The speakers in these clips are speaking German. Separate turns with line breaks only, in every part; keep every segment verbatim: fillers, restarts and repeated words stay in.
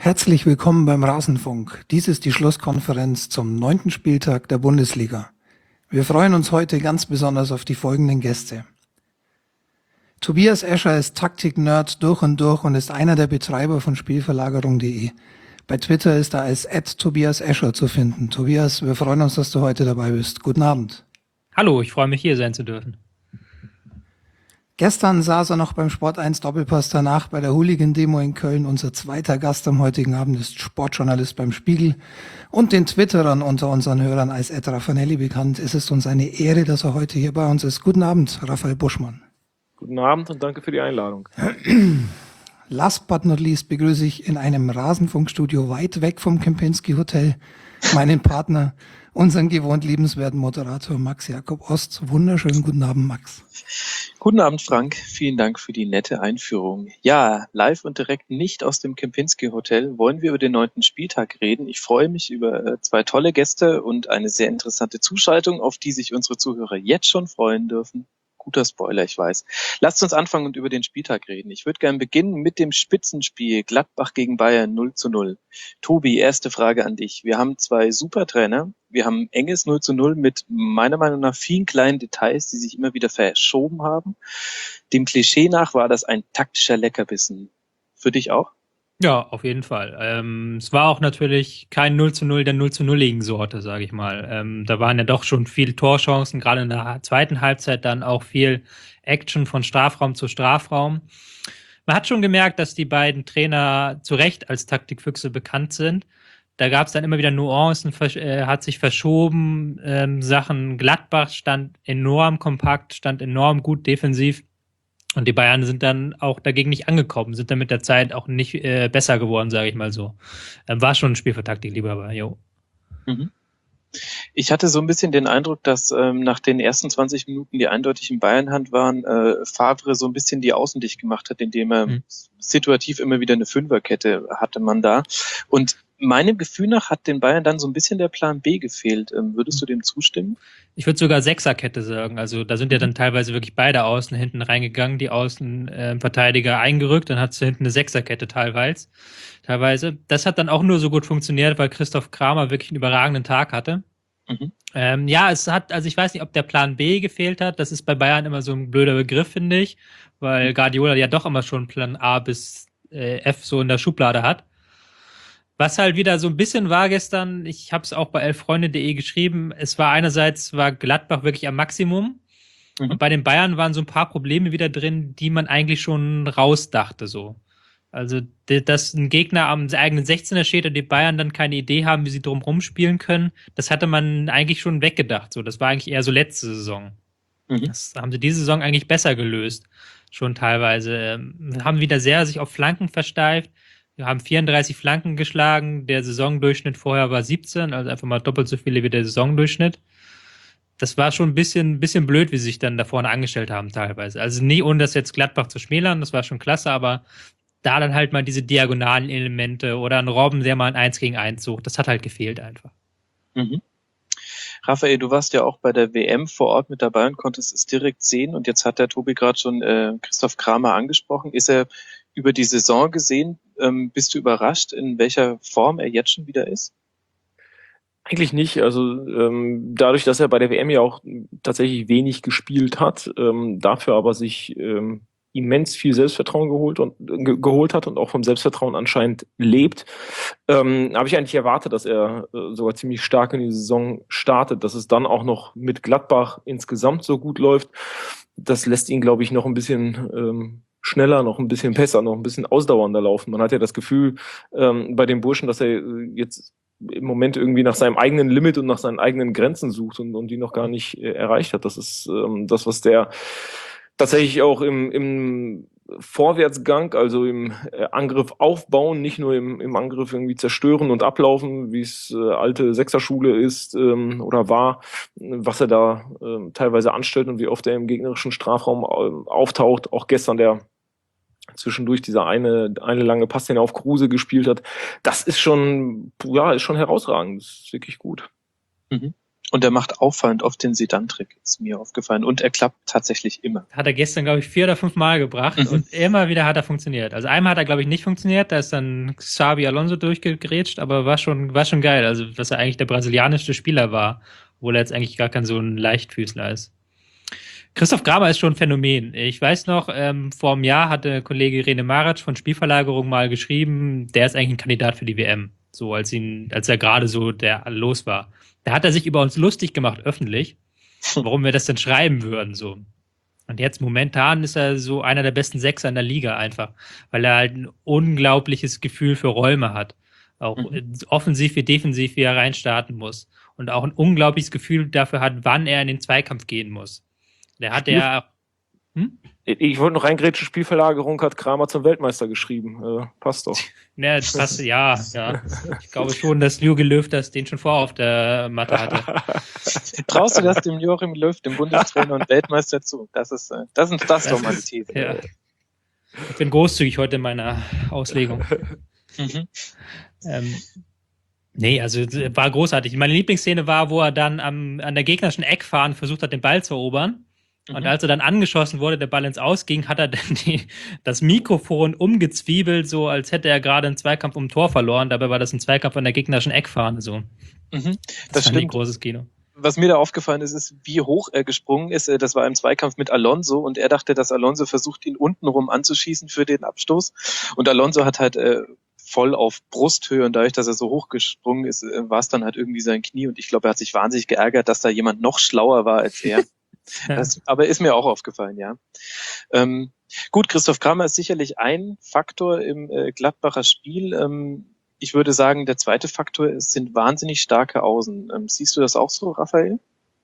Herzlich willkommen beim Rasenfunk. Dies ist die Schlusskonferenz zum neunten Spieltag der Bundesliga. Wir freuen uns heute ganz besonders auf die folgenden Gäste. Tobias Escher ist Taktik-Nerd durch und durch und ist einer der Betreiber von Spielverlagerung punkt de. Bei Twitter ist er als at Tobias Escher zu finden. Tobias, wir freuen uns, dass du heute dabei bist. Guten Abend.
Hallo, ich freue mich, hier sein zu dürfen.
Gestern saß er noch beim Sport eins Doppelpass, danach bei der Hooligan-Demo in Köln. Unser zweiter Gast am heutigen Abend ist Sportjournalist beim Spiegel und den Twitterern unter unseren Hörern als Ed Raffanelli bekannt. Es ist uns eine Ehre, dass er heute hier bei uns ist. Guten Abend, Raphael Buschmann.
Guten Abend und danke für die Einladung.
Last but not least begrüße ich in einem Rasenfunkstudio weit weg vom Kempinski Hotel meinen Partner, unseren gewohnt liebenswerten Moderator Max Jakob Ost. Wunderschönen guten Abend, Max.
Guten Abend, Frank. Vielen Dank für die nette Einführung. Ja, live und direkt nicht aus dem Kempinski Hotel wollen wir über den neunten Spieltag reden. Ich freue mich über zwei tolle Gäste und eine sehr interessante Zuschaltung, auf die sich unsere Zuhörer jetzt schon freuen dürfen. Guter Spoiler, ich weiß. Lasst uns anfangen und über den Spieltag reden. Ich würde gerne beginnen mit dem Spitzenspiel Gladbach gegen Bayern null zu null. Tobi, erste Frage an dich. Wir haben zwei Supertrainer. Wir haben ein enges null zu null mit meiner Meinung nach vielen kleinen Details, die sich immer wieder verschoben haben. Dem Klischee nach war das ein taktischer Leckerbissen. Für dich auch?
Ja, auf jeden Fall. Ähm, es war auch natürlich kein null zu null der null zu null-igen Sorte, sage ich mal. Ähm, da waren ja doch schon viele Torchancen, gerade in der zweiten Halbzeit dann auch viel Action von Strafraum zu Strafraum. Man hat schon gemerkt, dass die beiden Trainer zu Recht als Taktikfüchse bekannt sind. Da gab es dann immer wieder Nuancen, äh, hat sich verschoben, ähm, Sachen. Gladbach stand enorm kompakt, stand enorm gut defensiv. Und die Bayern sind dann auch dagegen nicht angekommen, sind dann mit der Zeit auch nicht äh, besser geworden, sage ich mal so. Ähm, war schon ein Spiel für Taktik, lieber, aber jo.
Mhm. Ich hatte so ein bisschen den Eindruck, dass ähm, nach den ersten zwanzig Minuten, die eindeutig in Bayern-Hand waren, äh, Favre so ein bisschen die Außen dicht gemacht hat, indem er mhm. situativ immer wieder eine Fünferkette hatte man da. Und meinem Gefühl nach hat den Bayern dann so ein bisschen der Plan B gefehlt. Ähm, würdest du dem zustimmen?
Ich würde sogar Sechserkette sagen. Also da sind ja dann teilweise wirklich beide Außen hinten reingegangen, die Außenverteidiger äh, eingerückt, dann hat du hinten eine Sechserkette teilweise. teilweise. Das hat dann auch nur so gut funktioniert, weil Christoph Kramer wirklich einen überragenden Tag hatte. Mhm. Ähm, ja, es hat, also ich weiß nicht, ob der Plan B gefehlt hat. Das ist bei Bayern immer so ein blöder Begriff, finde ich, weil Guardiola ja doch immer schon Plan A bis äh, F so in der Schublade hat. Was halt wieder so ein bisschen war gestern, ich habe es auch bei elffreunde punkt de geschrieben, es war einerseits, war Gladbach wirklich am Maximum mhm. und bei den Bayern waren so ein paar Probleme wieder drin, die man eigentlich schon rausdachte so. Also, dass ein Gegner am eigenen sechzehner steht und die Bayern dann keine Idee haben, wie sie drumherum spielen können, das hatte man eigentlich schon weggedacht. So, das war eigentlich eher so letzte Saison. Mhm. Das haben sie diese Saison eigentlich besser gelöst, schon teilweise. Haben wieder sehr sich auf Flanken versteift. Wir haben vierunddreißig Flanken geschlagen, der Saisondurchschnitt vorher war siebzehn, also einfach mal doppelt so viele wie der Saisondurchschnitt. Das war schon ein bisschen, bisschen blöd, wie sie sich dann da vorne angestellt haben teilweise. Also nie ohne das jetzt Gladbach zu schmälern, das war schon klasse, aber da dann halt mal diese diagonalen Elemente oder ein Robben, der mal ein eins gegen eins sucht, das hat halt gefehlt einfach.
Mhm. Raphael, du warst ja auch bei der W M vor Ort mit dabei und konntest es direkt sehen. Und jetzt hat der Tobi gerade schon äh, Christoph Kramer angesprochen. Ist er über die Saison gesehen, ähm, bist du überrascht, in welcher Form er jetzt schon wieder ist?
Eigentlich nicht. Also ähm, dadurch, dass er bei der W M ja auch tatsächlich wenig gespielt hat, ähm, dafür aber sich ähm, immens viel Selbstvertrauen geholt und ge geholt hat und auch vom Selbstvertrauen anscheinend lebt, ähm, habe ich eigentlich erwartet, dass er äh, sogar ziemlich stark in die Saison startet. Dass es dann auch noch mit Gladbach insgesamt so gut läuft, das lässt ihn, glaube ich, noch ein bisschen ähm, schneller, noch ein bisschen besser, noch ein bisschen ausdauernder laufen. Man hat ja das Gefühl ähm, bei den Burschen, dass er jetzt im Moment irgendwie nach seinem eigenen Limit und nach seinen eigenen Grenzen sucht und, und die noch gar nicht äh, erreicht hat. Das ist ähm, das, was der tatsächlich auch im, im Vorwärtsgang, also im äh, Angriff aufbauen, nicht nur im, im Angriff irgendwie zerstören und ablaufen, wie es äh, alte Sechserschule ist ähm, oder war, was er da äh, teilweise anstellt und wie oft er im gegnerischen Strafraum äh, auftaucht. Auch gestern der zwischendurch dieser eine eine lange Pass, den er auf Kruse gespielt hat, das ist schon, ja, ist schon herausragend. Das ist wirklich gut.
Mhm. Und er macht auffallend oft den Sedan-Trick, ist mir aufgefallen. Und er klappt tatsächlich immer.
Hat er gestern, glaube ich, vier oder fünf Mal gebracht
Mhm.
und immer wieder hat er funktioniert. Also einmal hat er, glaube ich, nicht funktioniert, da ist dann Xabi Alonso durchgegrätscht, aber war schon, war schon geil. Also, dass er eigentlich der brasilianischste Spieler war, obwohl er jetzt eigentlich gar kein so ein Leichtfüßler ist. Christoph Kramer ist schon ein Phänomen. Ich weiß noch, ähm, vor einem Jahr hatte Kollege Rene Marac von Spielverlagerung mal geschrieben, der ist eigentlich ein Kandidat für die W M. So, als ihn, als er gerade so der los war. Da hat er sich über uns lustig gemacht, öffentlich, warum wir das denn schreiben würden, so. Und jetzt momentan ist er so einer der besten Sechser in der Liga einfach, weil er halt ein unglaubliches Gefühl für Räume hat. Auch
Mhm.
offensiv wie defensiv, wie er reinstarten muss. Und auch ein unglaubliches Gefühl dafür hat, wann er in den Zweikampf gehen muss. Der hat ja. Hm?
Ich wollte noch reingrätschen, Spielverlagerung hat Kramer zum Weltmeister geschrieben. Äh, passt doch.
Ne, das passt, ja, ja. Ich glaube schon, dass Jogi Löw das den schon vor auf der Matte hatte.
Traust du das dem Joachim Löw, dem Bundestrainer und Weltmeister zu? Das ist, äh, das ist, das ist doch mal die
ist-
These.
Ja. Ich bin großzügig heute in meiner Auslegung.
Mhm.
Ähm, nee, also äh, war großartig. Meine Lieblingsszene war, wo er dann am, an der gegnerischen Eckfahne versucht hat, den Ball zu erobern. Und
Mhm.
als er dann angeschossen wurde, der Ball ins Aus ging, hat er dann die, das Mikrofon umgezwiebelt, so als hätte er gerade einen Zweikampf um ein Tor verloren. Dabei war das ein Zweikampf an der gegnerischen Eckfahne. So.
Mhm.
Das,
Das
fand ich
stimmt.
großes Kino.
Was mir da aufgefallen ist, ist, wie hoch er gesprungen ist. Äh, Das war im Zweikampf mit Alonso und er dachte, dass Alonso versucht, ihn untenrum anzuschießen für den Abstoß. Und Alonso hat halt äh, voll auf Brusthöhe und dadurch, dass er so hoch gesprungen ist, äh, war es dann halt irgendwie sein Knie. Und ich glaube, er hat sich wahnsinnig geärgert, dass da jemand noch schlauer war als er. Das, aber ist mir auch aufgefallen, ja. Ähm, gut, Christoph Kramer ist sicherlich ein Faktor im äh, Gladbacher Spiel. Ähm, ich würde sagen, der zweite Faktor ist, sind wahnsinnig starke Außen. Ähm, siehst du das auch so, Raphael?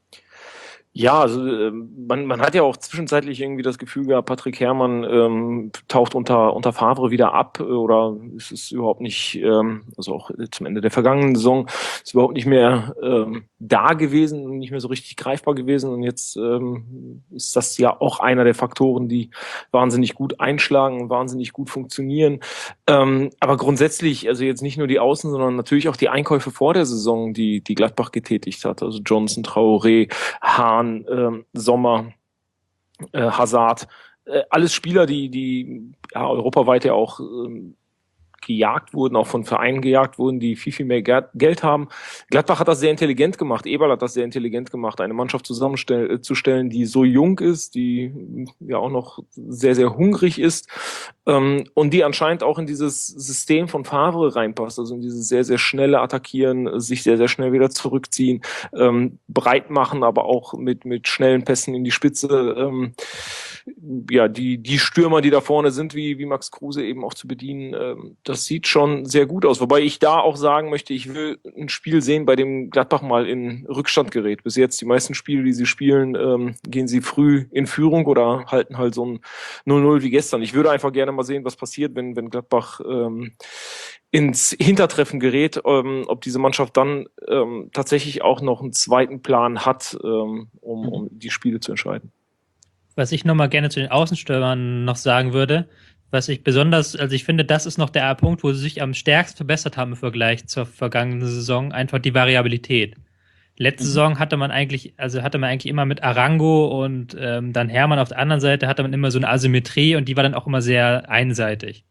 Ja, also ähm, man, man hat ja auch zwischenzeitlich irgendwie das Gefühl gehabt, Patrick Herrmann ähm, taucht unter unter Favre wieder ab äh, oder ist es überhaupt nicht, ähm, also auch zum Ende der vergangenen Saison ist überhaupt nicht mehr ähm, da gewesen und nicht mehr so richtig greifbar gewesen und jetzt ähm, ist das ja auch einer der Faktoren, die wahnsinnig gut einschlagen und wahnsinnig gut funktionieren. Ähm, aber grundsätzlich, also jetzt nicht nur die Außen, sondern natürlich auch die Einkäufe vor der Saison, die die Gladbach getätigt hat, also Johnson, Traoré, Hahn, ähm, Sommer, äh, Hazard, äh, alles Spieler, die, die ja, europaweit ja auch ähm, gejagt wurden, auch von Vereinen gejagt wurden, die viel, viel mehr Geld haben. Gladbach hat das sehr intelligent gemacht, Eberl hat das sehr intelligent gemacht, eine Mannschaft zusammenzustellen, die so jung ist, die ja auch noch sehr, sehr hungrig ist ähm, und die anscheinend auch in dieses System von Favre reinpasst, also in dieses sehr, sehr schnelle Attackieren, sich sehr, sehr schnell wieder zurückziehen, ähm, breit machen, aber auch mit, mit schnellen Pässen in die Spitze, ähm, ja, die, die Stürmer, die da vorne sind, wie, wie Max Kruse eben auch zu bedienen, ähm, das sieht schon sehr gut aus. Wobei ich da auch sagen möchte, ich will ein Spiel sehen, bei dem Gladbach mal in Rückstand gerät. Bis jetzt die meisten Spiele, die sie spielen, ähm, gehen sie früh in Führung oder halten halt so ein null null wie gestern. Ich würde einfach gerne mal sehen, was passiert, wenn, wenn Gladbach ähm, ins Hintertreffen gerät, ähm, ob diese Mannschaft dann ähm, tatsächlich auch noch einen zweiten Plan hat, ähm, um, um die Spiele zu entscheiden.
Was ich nochmal gerne zu den Außenstürmern noch sagen würde, was ich besonders, also ich finde, das ist noch der Punkt, wo sie sich am stärksten verbessert haben im Vergleich zur vergangenen Saison, einfach die Variabilität. Letzte
Mhm.
Saison hatte man eigentlich, also hatte man eigentlich immer mit Arango und ähm, dann Hermann auf der anderen Seite hatte man immer so eine Asymmetrie und die war dann auch immer sehr einseitig.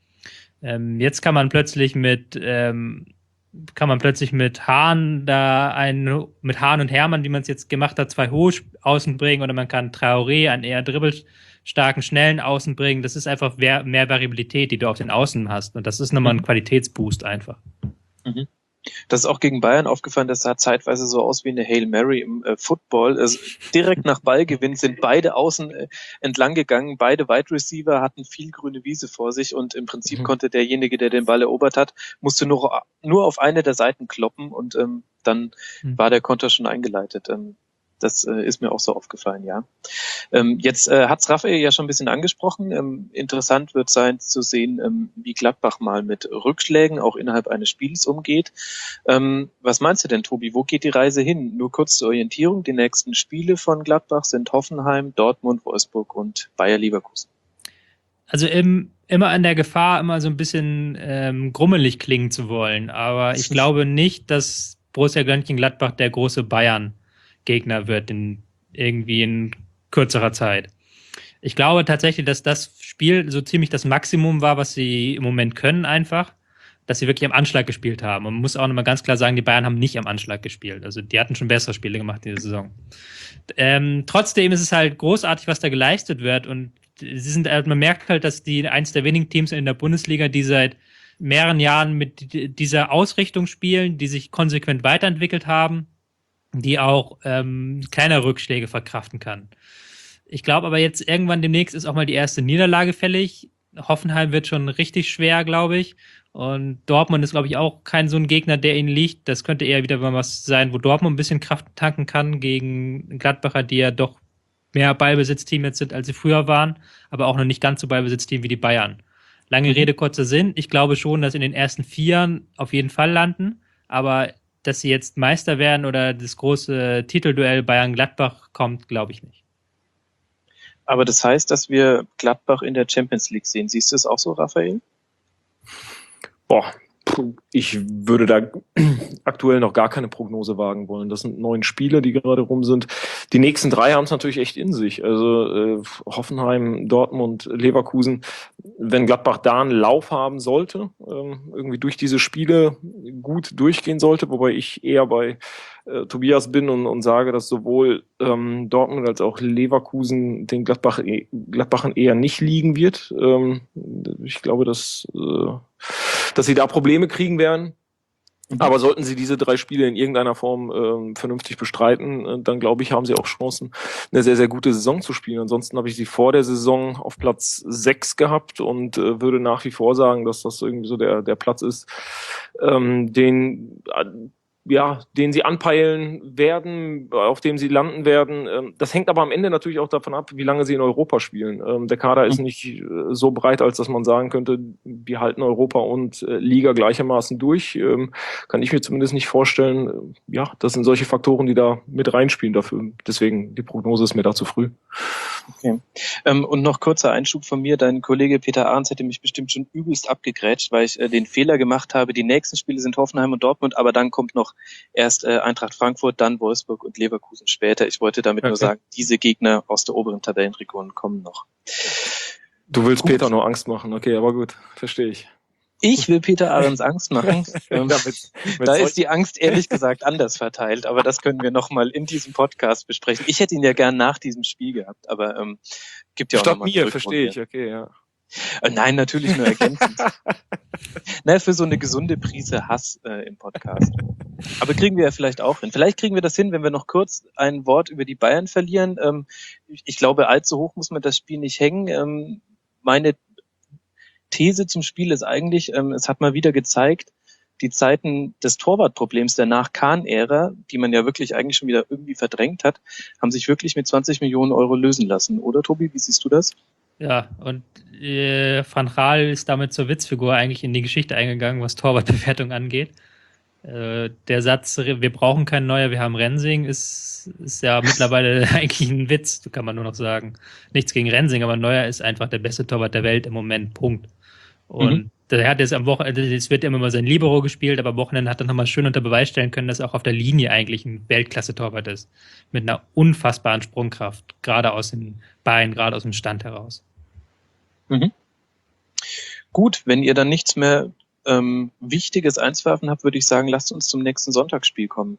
Ähm, jetzt kann man plötzlich mit ähm, kann man plötzlich mit Hahn da einen, mit Hahn und Hermann, wie man es jetzt gemacht hat, zwei hohe Außen bringen oder man kann Traoré, einen eher dribbelstarken, schnellen Außen bringen. Das ist einfach mehr, mehr Variabilität, die du auf den Außen hast. Und das ist nochmal ein Qualitätsboost einfach.
Mhm. Das ist auch gegen Bayern aufgefallen, das sah zeitweise so aus wie eine Hail Mary im äh, Football. Also direkt nach Ballgewinn sind beide außen äh, entlang gegangen, beide Wide Receiver hatten viel grüne Wiese vor sich und im Prinzip
Mhm.
konnte derjenige, der den Ball erobert hat, musste nur, nur auf eine der Seiten kloppen und ähm, dann
Mhm.
war der Konter schon eingeleitet. Ähm, das äh, ist mir auch so aufgefallen, ja. Ähm, jetzt äh, hat's Raphael ja schon ein bisschen angesprochen. Ähm, interessant wird sein zu sehen, ähm, wie Gladbach mal mit Rückschlägen auch innerhalb eines Spiels umgeht. Ähm, was meinst du denn, Tobi? Wo geht die Reise hin? Nur kurz zur Orientierung. Die nächsten Spiele von Gladbach sind Hoffenheim, Dortmund, Wolfsburg und Bayer Leverkusen.
Also im, immer an der Gefahr, immer so ein bisschen ähm, grummelig klingen zu wollen. Aber ich glaube nicht, dass Borussia Mönchengladbach der große Bayern Gegner wird in irgendwie in kürzerer Zeit. Ich glaube tatsächlich, dass das Spiel so ziemlich das Maximum war, was sie im Moment können einfach, dass sie wirklich am Anschlag gespielt haben. Und man muss auch nochmal ganz klar sagen, die Bayern haben nicht am Anschlag gespielt. Also die hatten schon bessere Spiele gemacht in der Saison. Ähm, trotzdem ist es halt großartig, was da geleistet wird. Und sie sind, man merkt halt, dass die eins der wenigen Teams in der Bundesliga, die seit mehreren Jahren mit dieser Ausrichtung spielen, die sich konsequent weiterentwickelt haben, die auch ähm, kleine Rückschläge verkraften kann. Ich glaube aber jetzt irgendwann demnächst ist auch mal die erste Niederlage fällig. Hoffenheim wird schon richtig schwer, glaube ich. Und Dortmund ist, glaube ich, auch kein so ein Gegner, der ihnen liegt. Das könnte eher wieder mal was sein, wo Dortmund ein bisschen Kraft tanken kann gegen Gladbacher, die ja doch mehr Ballbesitzteam jetzt sind, als sie früher waren, aber auch noch nicht ganz so Ballbesitzteam wie die Bayern. Lange Rede, kurzer Sinn. Ich glaube schon, dass in den ersten Vieren auf jeden Fall landen, aber dass sie jetzt Meister werden oder das große Titelduell Bayern-Gladbach kommt, glaube ich nicht.
Aber das heißt, dass wir Gladbach in der Champions League sehen. Siehst du es auch so, Raphael?
Boah, ich würde da aktuell noch gar keine Prognose wagen wollen. Das sind neun Spiele, die gerade rum sind. Die nächsten drei haben es natürlich echt in sich. Also äh, Hoffenheim, Dortmund, Leverkusen. Wenn Gladbach da einen Lauf haben sollte, ähm, irgendwie durch diese Spiele gut durchgehen sollte, wobei ich eher bei äh, Tobias bin und, und sage, dass sowohl ähm, Dortmund als auch Leverkusen den Gladbach, Gladbachern eher nicht liegen wird. Ähm, ich glaube, dass äh, dass sie da Probleme kriegen werden. Mhm. Aber sollten sie diese drei Spiele in irgendeiner Form ähm, vernünftig bestreiten, äh, dann glaube ich, haben sie auch Chancen, eine sehr, sehr gute Saison zu spielen. Ansonsten habe ich sie vor der Saison auf Platz sechs gehabt und äh, würde nach wie vor sagen, dass das irgendwie so der, der Platz ist, ähm, den äh, ja, den sie anpeilen werden, auf dem sie landen werden. Das hängt aber am Ende natürlich auch davon ab, wie lange sie in Europa spielen. Der Kader ist nicht so breit, als dass man sagen könnte, wir halten Europa und Liga gleichermaßen durch. Kann ich mir zumindest nicht vorstellen. Ja, das sind solche Faktoren, die da mit reinspielen dafür. Deswegen, die Prognose ist mir da zu früh.
Okay. Ähm, und noch kurzer Einschub von mir. Dein Kollege Peter Ahrens hätte mich bestimmt schon übelst abgegrätscht, weil ich äh, den Fehler gemacht habe. Die nächsten Spiele sind Hoffenheim und Dortmund, aber dann kommt noch erst äh, Eintracht Frankfurt, dann Wolfsburg und Leverkusen später. Ich wollte damit okay. nur sagen, diese Gegner aus der oberen Tabellenregion kommen noch.
Du willst gut. Peter nur Angst machen. Okay, aber gut, verstehe ich.
Ich will Peter Ahrens Angst machen. Ähm, ja, mit, mit da ist die Angst ehrlich gesagt anders verteilt, aber das können wir nochmal in diesem Podcast besprechen. Ich hätte ihn ja gern nach diesem Spiel gehabt, aber ähm, gibt ja auch
Stopp mir, verstehe ich, okay, ja.
Äh, nein, natürlich nur ergänzend. Na, für so eine gesunde Prise Hass äh, im Podcast. Aber kriegen wir ja vielleicht auch hin. Vielleicht kriegen wir das hin, wenn wir noch kurz ein Wort über die Bayern verlieren. Ähm, ich, ich glaube, allzu hoch muss man das Spiel nicht hängen. Ähm, meine These zum Spiel ist eigentlich, ähm, es hat mal wieder gezeigt, die Zeiten des Torwartproblems der Nach-Kahn-Ära, die man ja wirklich eigentlich schon wieder irgendwie verdrängt hat, haben sich wirklich mit zwanzig Millionen Euro lösen lassen. Oder, Tobi, wie siehst du das?
Ja, und äh, Van Gaal ist damit zur Witzfigur eigentlich in die Geschichte eingegangen, was Torwartbewertung angeht. Äh, der Satz, wir brauchen keinen Neuer, wir haben Rensing, ist, ist ja mittlerweile eigentlich ein Witz, kann man nur noch sagen. Nichts gegen Rensing, aber Neuer ist einfach der beste Torwart der Welt im Moment, Punkt. Und mhm. der hat jetzt am Wochenende, es wird ja immer mal sein Libero gespielt, aber am Wochenende hat er nochmal schön unter Beweis stellen können, dass er auch auf der Linie eigentlich ein Weltklasse-Torwart ist. Mit einer unfassbaren Sprungkraft, gerade aus den Beinen, gerade aus dem Stand heraus.
Mhm. Gut, wenn ihr dann nichts mehr ähm, Wichtiges einzuwerfen habt, würde ich sagen, lasst uns zum nächsten Sonntagsspiel kommen.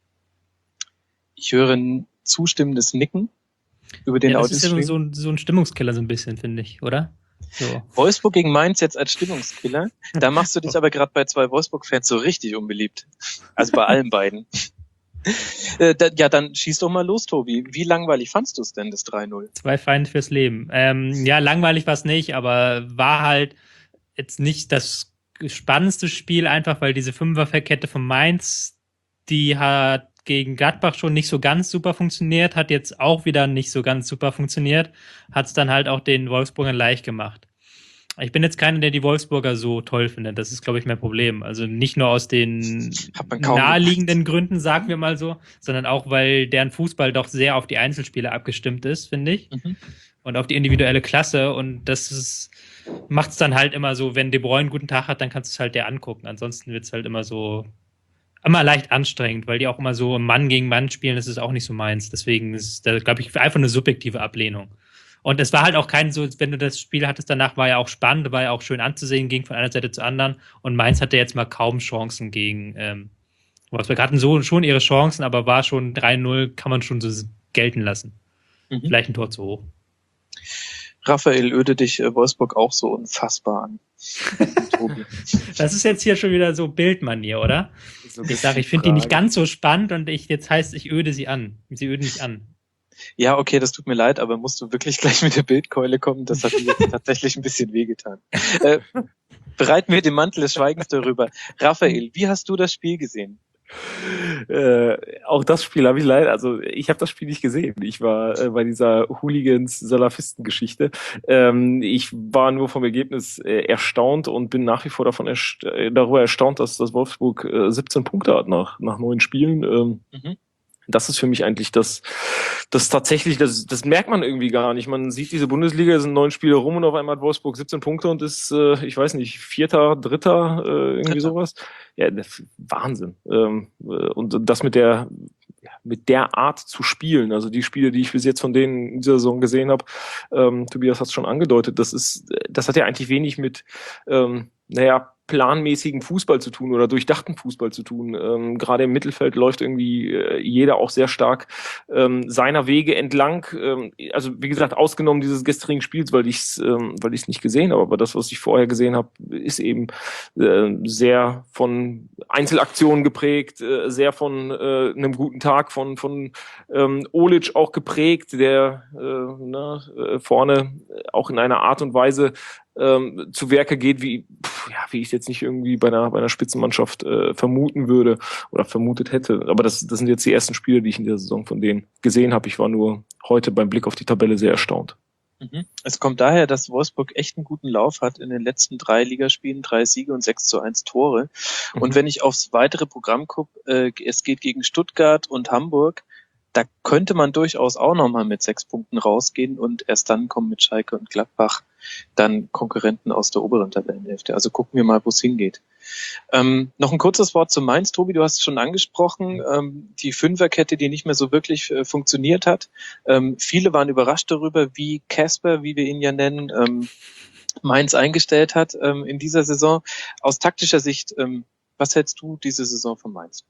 Ich höre ein zustimmendes Nicken über den
ja, das
Audiostream.
ist ja so ein, so ein Stimmungskiller so ein bisschen, finde ich, oder? So.
Wolfsburg gegen Mainz jetzt als Stimmungskiller. Da machst du dich aber gerade bei zwei Wolfsburg-Fans so richtig unbeliebt. Also bei allen beiden. Äh, da, ja, dann schieß doch mal los, Tobi. Wie langweilig fandst du es denn, das drei null?
Zwei Feinde fürs Leben. Ähm, ja, langweilig war es nicht, aber war halt jetzt nicht das spannendste Spiel, einfach weil diese Fünferkette von Mainz, die hat gegen Gladbach schon nicht so ganz super funktioniert, hat jetzt auch wieder nicht so ganz super funktioniert, hat es dann halt auch den Wolfsburgern leicht gemacht. Ich bin jetzt keiner, der die Wolfsburger so toll findet. Das ist, glaube ich, mein Problem. Also nicht nur aus den naheliegenden Gründen, sagen wir mal so, sondern auch, weil deren Fußball doch sehr auf die Einzelspiele abgestimmt ist, finde ich. Mhm. Und auf die individuelle Klasse. Und das macht es dann halt immer so, wenn De Bruyne einen guten Tag hat, dann kannst du es halt dir angucken. Ansonsten wird es halt immer so immer leicht anstrengend, weil die auch immer so Mann gegen Mann spielen, das ist auch nicht so meins. Deswegen ist da, glaube ich, einfach eine subjektive Ablehnung. Und es war halt auch kein so, wenn du das Spiel hattest, danach war ja auch spannend, war ja auch schön anzusehen, ging von einer Seite zur anderen. Und Mainz hatte jetzt mal kaum Chancen gegen ähm, Wolfsburg. Hatten so schon ihre Chancen, aber war schon drei null, kann man schon so gelten lassen. Mhm. Vielleicht ein Tor zu hoch.
Raphael, öde dich äh, Wolfsburg auch so unfassbar an. Tobi.
Das ist jetzt hier schon wieder so Bildmanier, oder? So ich sage, ich finde die nicht ganz so spannend und ich jetzt heißt, ich öde sie an. Sie öden mich an.
Ja, okay, das tut mir leid, aber musst du wirklich gleich mit der Bildkeule kommen? Das hat mir jetzt tatsächlich ein bisschen wehgetan. Äh, bereiten wir den Mantel des Schweigens darüber. Raphael, wie hast du das Spiel gesehen?
Äh, auch das Spiel habe ich leider, also ich habe das Spiel nicht gesehen. Ich war äh, bei dieser Hooligans-Salafisten-Geschichte. Ähm, ich war nur vom Ergebnis äh, erstaunt und bin nach wie vor davon erst äh, darüber erstaunt, dass das Wolfsburg äh, siebzehn Punkte hat nach nach neun Spielen. Ähm, mhm. Das ist für mich eigentlich das, das tatsächlich, das, das merkt man irgendwie gar nicht. Man sieht diese Bundesliga, es sind neun Spiele rum und auf einmal hat Wolfsburg siebzehn Punkte und ist, äh, ich weiß nicht, Vierter, Dritter, äh, irgendwie Dritter. Sowas. Ja, Wahnsinn. Ähm, und das mit der, mit der Art zu spielen, also die Spiele, die ich bis jetzt von denen in dieser Saison gesehen habe, ähm, Tobias hat es schon angedeutet, das ist, das hat ja eigentlich wenig mit, ähm, naja, planmäßigen Fußball zu tun oder durchdachten Fußball zu tun. Ähm, gerade im Mittelfeld läuft irgendwie äh, jeder auch sehr stark ähm, seiner Wege entlang. Ähm, also wie gesagt, ausgenommen dieses gestrigen Spiels, weil ich es ähm, weil ich es nicht gesehen habe. Aber das, was ich vorher gesehen habe, ist eben äh, sehr von Einzelaktionen geprägt, äh, sehr von äh, einem guten Tag von von ähm, Olic auch geprägt, der äh, na, äh, vorne auch in einer Art und Weise ähm, zu Werke geht, wie pff, ja, wie ich jetzt nicht irgendwie bei einer bei einer Spitzenmannschaft äh, vermuten würde oder vermutet hätte. Aber das das sind jetzt die ersten Spiele, die ich in der Saison von denen gesehen habe. Ich war nur heute beim Blick auf die Tabelle sehr erstaunt.
Es kommt daher, dass Wolfsburg echt einen guten Lauf hat in den letzten drei Ligaspielen, drei Siege und sechs zu eins Tore. Mhm. Und wenn ich aufs weitere Programm gucke, äh, es geht gegen Stuttgart und Hamburg, da könnte man durchaus auch nochmal mit sechs Punkten rausgehen und erst dann kommen mit Schalke und Gladbach dann Konkurrenten aus der oberen Tabellenhälfte. Also gucken wir mal, wo es hingeht. Ähm, noch ein kurzes Wort zu Mainz. Tobi, du hast es schon angesprochen, ähm, die Fünferkette, die nicht mehr so wirklich äh, funktioniert hat. Ähm, viele waren überrascht darüber, wie Casper, wie wir ihn ja nennen, ähm, Mainz eingestellt hat ähm, in dieser Saison. Aus taktischer Sicht, ähm, was hältst du diese Saison von Mainz?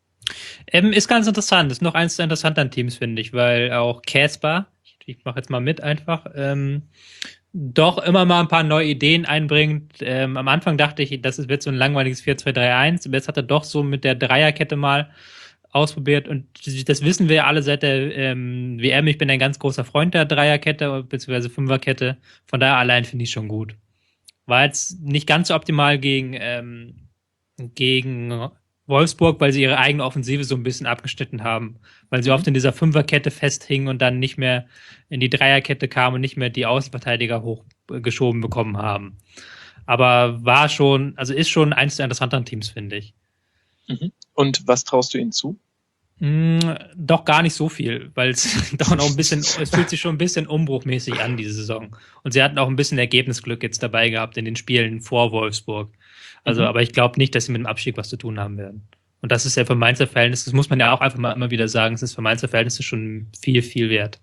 Ähm, ist ganz interessant. Ist noch eins der interessanteren Teams, finde ich, weil auch Casper, ich, ich mache jetzt mal mit einfach, ähm, doch immer mal ein paar neue Ideen einbringt. Ähm, am Anfang dachte ich, das wird so ein langweiliges vier zwei drei eins, aber jetzt hat er doch so mit der Dreierkette mal ausprobiert und das wissen wir ja alle seit der ähm, W M. Ich bin ein ganz großer Freund der Dreierkette bzw. Fünferkette. Von daher allein finde ich schon gut. War jetzt nicht ganz so optimal gegen ähm, gegen Wolfsburg, weil sie ihre eigene Offensive so ein bisschen abgeschnitten haben, weil sie oft in dieser Fünferkette festhingen und dann nicht mehr in die Dreierkette kamen und nicht mehr die Außenverteidiger hochgeschoben bekommen haben. Aber war schon, also ist schon eins der interessanteren Teams, finde ich.
Und was traust du ihnen zu?
Mm, doch gar nicht so viel, weil es doch noch ein bisschen, es fühlt sich schon ein bisschen umbruchmäßig an, diese Saison. Und sie hatten auch ein bisschen Ergebnisglück jetzt dabei gehabt in den Spielen vor Wolfsburg. Also, mhm. aber ich glaube nicht, dass sie mit dem Abstieg was zu tun haben werden. Und das ist ja für Mainzer Verhältnisse, das muss man ja auch einfach mal immer wieder sagen, es ist für Mainzer Verhältnisse schon viel, viel wert.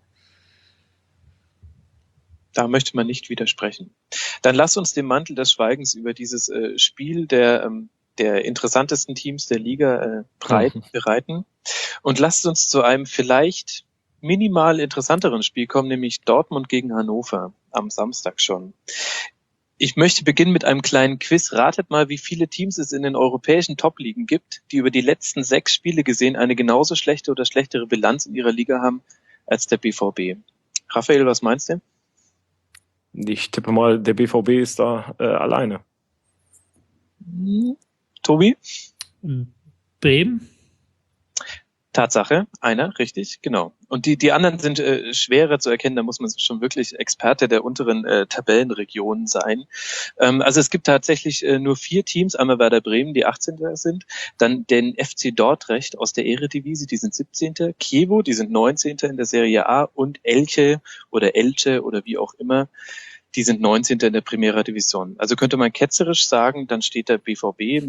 Da möchte man nicht widersprechen. Dann lass uns den Mantel des Schweigens über dieses äh, Spiel der, ähm, der interessantesten Teams der Liga äh, breit mhm. bereiten. Und lasst uns zu einem vielleicht minimal interessanteren Spiel kommen, nämlich Dortmund gegen Hannover am Samstag schon. Ich möchte beginnen mit einem kleinen Quiz. Ratet mal, wie viele Teams es in den europäischen Top-Ligen gibt, die über die letzten sechs Spiele gesehen eine genauso schlechte oder schlechtere Bilanz in ihrer Liga haben als der B V B. Raphael, was meinst du?
Ich tippe mal, der B V B ist da äh, alleine.
Hm. Tobi?
Bremen?
Tatsache, einer, richtig, genau. Und die die anderen sind äh, schwerer zu erkennen, da muss man schon wirklich Experte der unteren äh, Tabellenregionen sein. Ähm, also es gibt tatsächlich äh, nur vier Teams, einmal Werder Bremen, die achtzehnter sind, dann den F C Dordrecht aus der Eredivisie, die sind siebzehnter Chievo, die sind neunzehnter in der Serie A und Elche oder Elche oder wie auch immer, die sind neunzehnter in der Primera Division. Also könnte man ketzerisch sagen, dann steht der B V B mit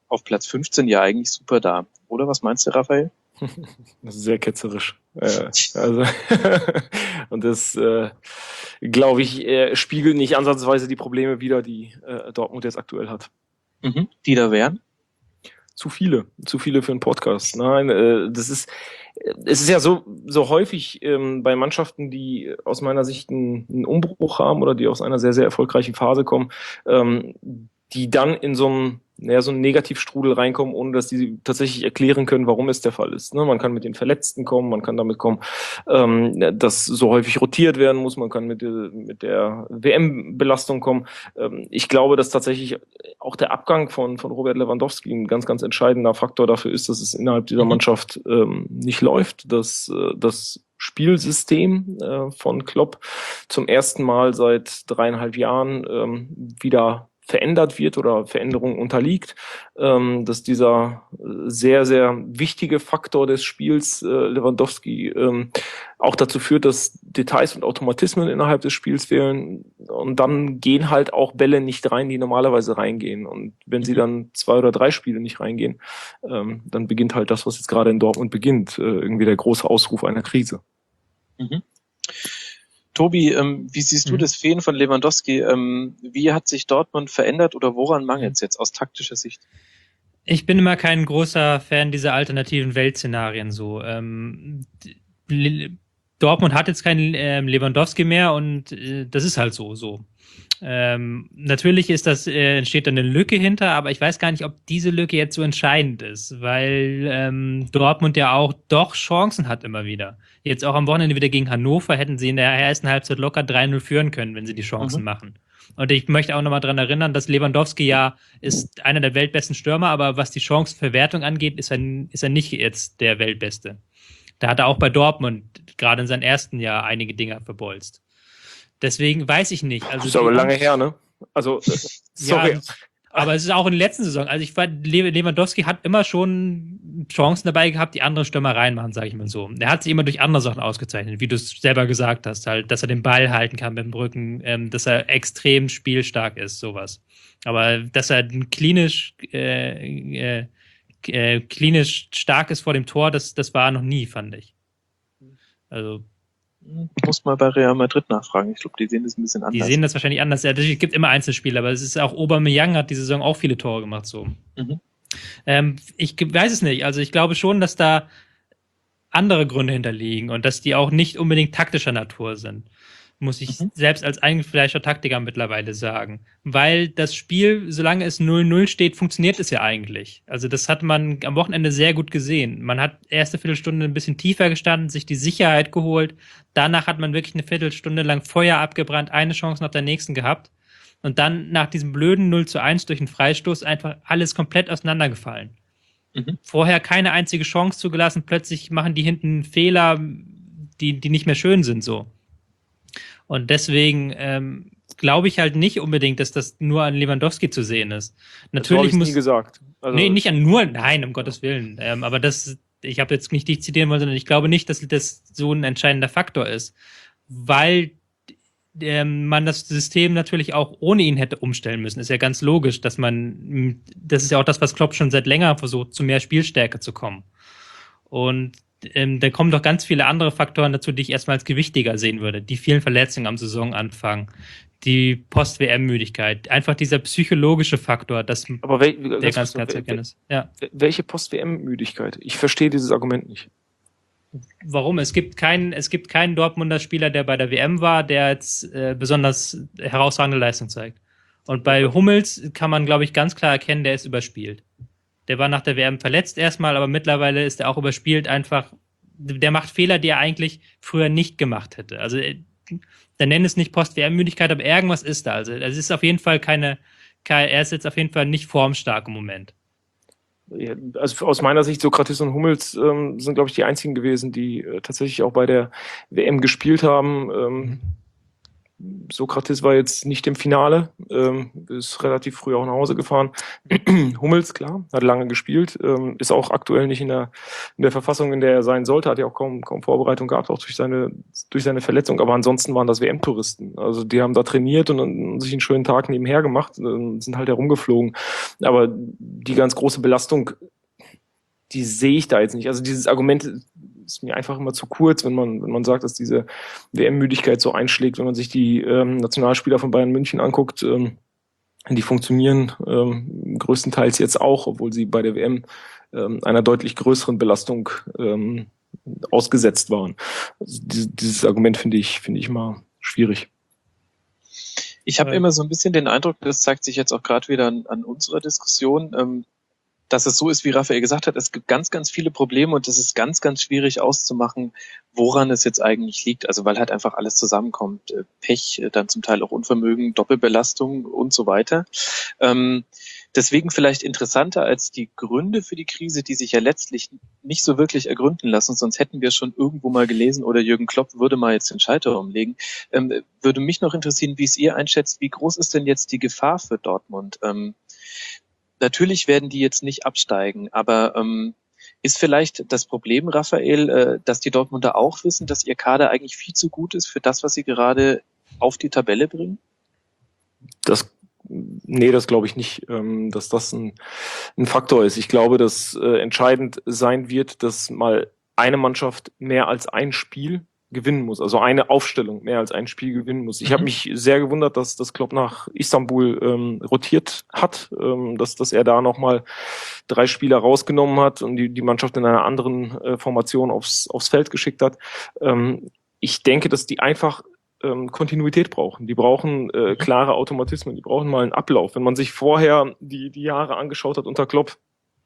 auf Platz fünfzehn ja eigentlich super da. Oder was meinst du, Raphael?
Das ist sehr ketzerisch. Äh, also und das, äh, glaube ich, äh, spiegelt nicht ansatzweise die Probleme wider, die äh, Dortmund jetzt aktuell hat.
Mhm. Die da wären?
Zu viele, zu viele für einen Podcast. Nein, äh, das ist, es ist ja so so häufig ähm, bei Mannschaften, die aus meiner Sicht einen, einen Umbruch haben oder die aus einer sehr sehr erfolgreichen Phase kommen, ähm, die dann in so einem naja, so einen Negativstrudel reinkommen, ohne dass die tatsächlich erklären können, warum es der Fall ist. Ne? Man kann mit den Verletzten kommen, man kann damit kommen, ähm, dass so häufig rotiert werden muss, man kann mit, der, mit der W M-Belastung kommen. Ähm, ich glaube, dass tatsächlich auch der Abgang von, von Robert Lewandowski ein ganz, ganz entscheidender Faktor dafür ist, dass es innerhalb dieser Mannschaft ähm, nicht läuft, dass äh, das Spielsystem äh, von Klopp zum ersten Mal seit dreieinhalb Jahren ähm, wieder verändert wird oder Veränderungen unterliegt, ähm, dass dieser sehr, sehr wichtige Faktor des Spiels, äh, Lewandowski, ähm, auch dazu führt, dass Details und Automatismen innerhalb des Spiels fehlen und dann gehen halt auch Bälle nicht rein, die normalerweise reingehen und wenn sie dann zwei oder drei Spiele nicht reingehen, ähm, dann beginnt halt das, was jetzt gerade in Dortmund beginnt, äh, irgendwie der große Ausruf einer Krise.
Mhm. Tobi, ähm, wie siehst du
Mhm.
das Fehlen von Lewandowski? Ähm, wie hat sich Dortmund verändert oder woran mangelt es jetzt aus taktischer Sicht?
Ich bin immer kein großer Fan dieser alternativen Weltszenarien so. Ähm, d- Dortmund hat jetzt keinen ähm, Lewandowski mehr und äh, das ist halt so, so. Ähm, natürlich ist das, äh, entsteht da eine Lücke hinter, aber ich weiß gar nicht, ob diese Lücke jetzt so entscheidend ist, weil ähm, Dortmund ja auch doch Chancen hat immer wieder. Jetzt auch am Wochenende wieder gegen Hannover hätten sie in der ersten Halbzeit locker drei null führen können, wenn sie die Chancen
Mhm.
machen. Und ich möchte auch nochmal daran erinnern, dass Lewandowski ja ist einer der weltbesten Stürmer, aber was die Chancenverwertung angeht, ist er, ist er nicht jetzt der Weltbeste. Da hat er auch bei Dortmund gerade in seinem ersten Jahr einige Dinger verbolzt. Deswegen weiß ich nicht. Also
Das ist aber
die-
lange her, ne? Also, äh, sorry.
Ja, aber es ist auch in der letzten Saison. Also ich fand, Le- Lewandowski hat immer schon Chancen dabei gehabt, die andere Stürmer reinmachen, sage ich mal so. Er hat sich immer durch andere Sachen ausgezeichnet, wie du es selber gesagt hast, halt, dass er den Ball halten kann mit dem Rücken, ähm, dass er extrem spielstark ist, sowas. Aber dass er klinisch, äh, äh, äh, klinisch stark ist vor dem Tor, das, das war er noch nie, fand ich. Also
Muss mal bei Real Madrid nachfragen. Ich glaube, die sehen das ein bisschen anders.
die sehen das wahrscheinlich anders. Ja, es gibt immer Einzelspieler, aber es ist auch Aubameyang hat die Saison auch viele Tore gemacht, so.
Mhm.
Ähm, ich ge- weiß es nicht. Also ich glaube schon, dass da andere Gründe hinterliegen und dass die auch nicht unbedingt taktischer Natur sind. Muss ich
Mhm.
selbst als eingefleischter Taktiker mittlerweile sagen. Weil das Spiel, solange es null null steht, funktioniert es ja eigentlich. Also das hat man am Wochenende sehr gut gesehen. Man hat erste Viertelstunde ein bisschen tiefer gestanden, sich die Sicherheit geholt. Danach hat man wirklich eine Viertelstunde lang Feuer abgebrannt, eine Chance nach der nächsten gehabt. Und dann nach diesem blöden null zu eins durch einen Freistoß einfach alles komplett auseinandergefallen.
Mhm.
Vorher keine einzige Chance zugelassen, plötzlich machen die hinten Fehler, die, die nicht mehr schön sind, so. Und deswegen ähm, glaube ich halt nicht unbedingt, dass das nur an Lewandowski zu sehen ist. Natürlich
das
muss.
nie gesagt. Also,
Nee, nicht an nur, nein, um Gottes Willen. Ähm, aber das, ich habe jetzt nicht dich zitieren wollen, sondern ich glaube nicht, dass das so ein entscheidender Faktor ist. Weil ähm, man das System natürlich auch ohne ihn hätte umstellen müssen. Ist ja ganz logisch, dass man, das ist ja auch das, was Klopp schon seit längerem versucht, zu mehr Spielstärke zu kommen. Und ähm, da kommen doch ganz viele andere Faktoren dazu, die ich erstmal als gewichtiger sehen würde. Die vielen Verletzungen am Saisonanfang, die Post-W M-Müdigkeit, einfach dieser psychologische Faktor, das
aber wel,
der
ganz
ganz
kurz,
klar zu
wel-
erkennen ist. Ja.
welche Post-W M-Müdigkeit? Ich verstehe dieses Argument nicht.
Warum? Es gibt keinen, es gibt keinen Dortmunder Spieler, der bei der W M war, der jetzt äh, besonders herausragende Leistung zeigt. Und bei Hummels kann man, glaube ich, ganz klar erkennen, der ist überspielt. Der war nach der W M verletzt erstmal, aber mittlerweile ist er auch überspielt einfach. Der macht Fehler, die er eigentlich früher nicht gemacht hätte. Also, der nennt es nicht Post-W M-Müdigkeit, aber irgendwas ist da. Also, es ist auf jeden Fall keine, keine, er ist jetzt auf jeden Fall nicht formstark im Moment.
Ja, also aus meiner Sicht, Sokrates und Hummels ähm, sind, glaube ich, die einzigen gewesen, die äh, tatsächlich auch bei der W M gespielt haben. Ähm,
Mhm.
Sokrates war jetzt nicht im Finale, ähm, ist relativ früh auch nach Hause gefahren. Hummels, klar, hat lange gespielt, ähm, ist auch aktuell nicht in der, in der Verfassung, in der er sein sollte, hat ja auch kaum, kaum Vorbereitung gehabt, auch durch seine, durch seine Verletzung, aber ansonsten waren das W M-Touristen. Also die haben da trainiert und, und sich einen schönen Tag nebenher gemacht, und sind halt herumgeflogen. Aber die ganz große Belastung, die sehe ich da jetzt nicht. Also dieses Argument ist mir einfach immer zu kurz, wenn man, wenn man sagt, dass diese W M-Müdigkeit so einschlägt, wenn man sich die ähm, Nationalspieler von Bayern München anguckt, ähm, die funktionieren ähm, größtenteils jetzt auch, obwohl sie bei der W M ähm, einer deutlich größeren Belastung ähm, ausgesetzt waren. Also dieses, dieses Argument finde ich, finde ich mal schwierig.
Ich habe immer so ein bisschen den Eindruck, das zeigt sich jetzt auch gerade wieder an, an unserer Diskussion, ähm, dass es so ist, wie Raphael gesagt hat, es gibt ganz, ganz viele Probleme und es ist ganz, ganz schwierig auszumachen, woran es jetzt eigentlich liegt. Also weil halt einfach alles zusammenkommt. Pech, dann zum Teil auch Unvermögen, Doppelbelastung und so weiter. Ähm, deswegen vielleicht interessanter als die Gründe für die Krise, die sich ja letztlich nicht so wirklich ergründen lassen, sonst hätten wir schon irgendwo mal gelesen oder Jürgen Klopp würde mal jetzt den Schalter umlegen. Ähm, würde mich noch interessieren, wie es ihr einschätzt, wie groß ist denn jetzt die Gefahr für Dortmund? Ähm, Natürlich werden die jetzt nicht absteigen, aber ähm, ist vielleicht das Problem, Raphael, äh, dass die Dortmunder auch wissen, dass ihr Kader eigentlich viel zu gut ist für das, was sie gerade auf die Tabelle bringen?
Das, nee, das glaube ich nicht, ähm, dass das ein, ein Faktor ist. Ich glaube, dass äh, entscheidend sein wird, dass mal eine Mannschaft mehr als ein Spiel gewinnen muss, also eine Aufstellung mehr als ein Spiel gewinnen muss. Ich mhm. habe mich sehr gewundert, dass das Klopp nach Istanbul ähm, rotiert hat, ähm, dass, dass er da nochmal drei Spieler rausgenommen hat und die, die Mannschaft in einer anderen äh, Formation aufs, aufs Feld geschickt hat. Ähm, ich denke, dass die einfach ähm, Kontinuität brauchen. Die brauchen äh, klare Automatismen, die brauchen mal einen Ablauf. Wenn man sich vorher die, die Jahre angeschaut hat unter Klopp,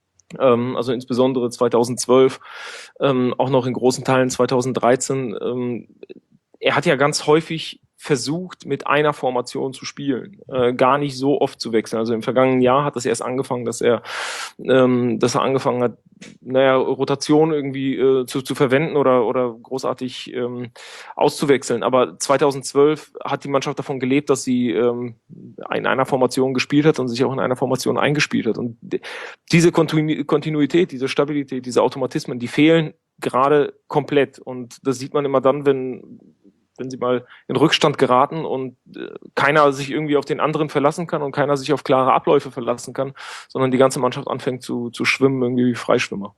also insbesondere zweitausendzwölf, ähm, auch noch in großen Teilen zweitausenddreizehn. Ähm, er hat ja ganz häufig versucht, mit einer Formation zu spielen, äh, gar nicht so oft zu wechseln. Also im vergangenen Jahr hat das erst angefangen, dass er, ähm, dass er angefangen hat, naja, Rotation irgendwie äh, zu, zu verwenden oder oder großartig ähm, auszuwechseln. Aber zweitausendzwölf hat die Mannschaft davon gelebt, dass sie ähm, in einer Formation gespielt hat und sich auch in einer Formation eingespielt hat. Und diese Kontinu- Kontinuität, diese Stabilität, diese Automatismen, die fehlen gerade komplett. Und das sieht man immer dann, wenn wenn sie mal in Rückstand geraten und äh, keiner sich irgendwie auf den anderen verlassen kann und keiner sich auf klare Abläufe verlassen kann, sondern die ganze Mannschaft anfängt zu, zu schwimmen, irgendwie wie Freischwimmer.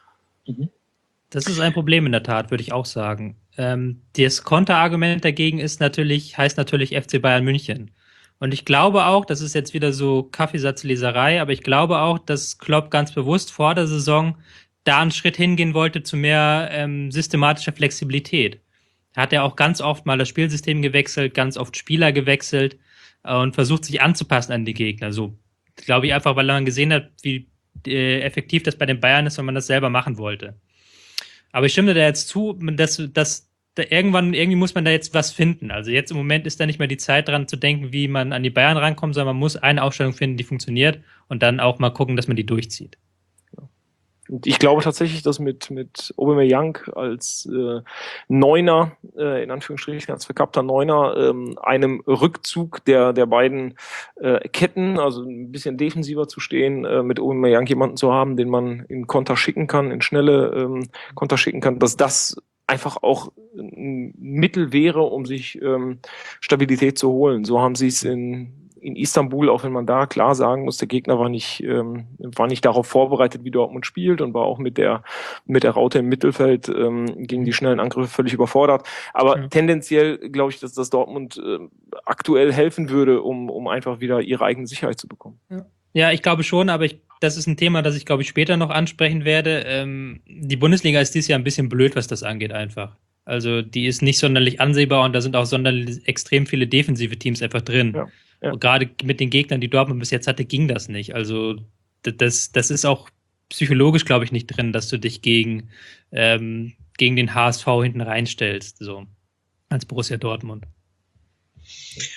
Das ist ein Problem in der Tat, würde ich auch sagen. Ähm, das Konterargument dagegen ist natürlich, heißt natürlich F C Bayern München. Und ich glaube auch, das ist jetzt wieder so Kaffeesatzleserei, aber ich glaube auch, dass Klopp ganz bewusst vor der Saison da einen Schritt hingehen wollte zu mehr ähm, systematischer Flexibilität. Hat er auch ganz oft mal das Spielsystem gewechselt, ganz oft Spieler gewechselt äh, und versucht sich anzupassen an die Gegner. So, glaube ich einfach, weil man gesehen hat, wie äh, effektiv das bei den Bayern ist, wenn man das selber machen wollte. Aber ich stimme da jetzt zu, dass, dass da irgendwann, irgendwie muss man da jetzt was finden. Also jetzt im Moment ist da nicht mehr die Zeit dran zu denken, wie man an die Bayern rankommt, sondern man muss eine Aufstellung finden, die funktioniert und dann auch mal gucken, dass man die durchzieht.
Und ich glaube tatsächlich, dass mit mit Aubameyang als äh, Neuner, äh, in Anführungsstrichen als verkappter Neuner, ähm, einem Rückzug der der beiden äh, Ketten, also ein bisschen defensiver zu stehen, äh, mit Aubameyang jemanden zu haben, den man in Konter schicken kann, in schnelle ähm, Konter schicken kann, dass das einfach auch ein Mittel wäre, um sich ähm, Stabilität zu holen. So haben sie es in in Istanbul, auch wenn man da klar sagen muss, der Gegner war nicht ähm, war nicht darauf vorbereitet, wie Dortmund spielt und war auch mit der mit der Raute im Mittelfeld ähm, gegen die schnellen Angriffe völlig überfordert. Aber ja. tendenziell glaube ich, dass das Dortmund äh, aktuell helfen würde, um um einfach wieder ihre eigene Sicherheit zu bekommen.
Ja, ja ich glaube schon, aber ich, das ist ein Thema, das ich glaube ich später noch ansprechen werde. Ähm, die Bundesliga ist dieses Jahr ein bisschen blöd, was das angeht einfach. Also die ist nicht sonderlich ansehbar und da sind auch sonderlich extrem viele defensive Teams einfach drin. Ja. Ja. Und gerade mit den Gegnern, die Dortmund bis jetzt hatte, ging das nicht. Also das, das ist auch psychologisch, glaube ich, nicht drin, dass du dich gegen, ähm, gegen den H S V hinten reinstellst, so als Borussia Dortmund.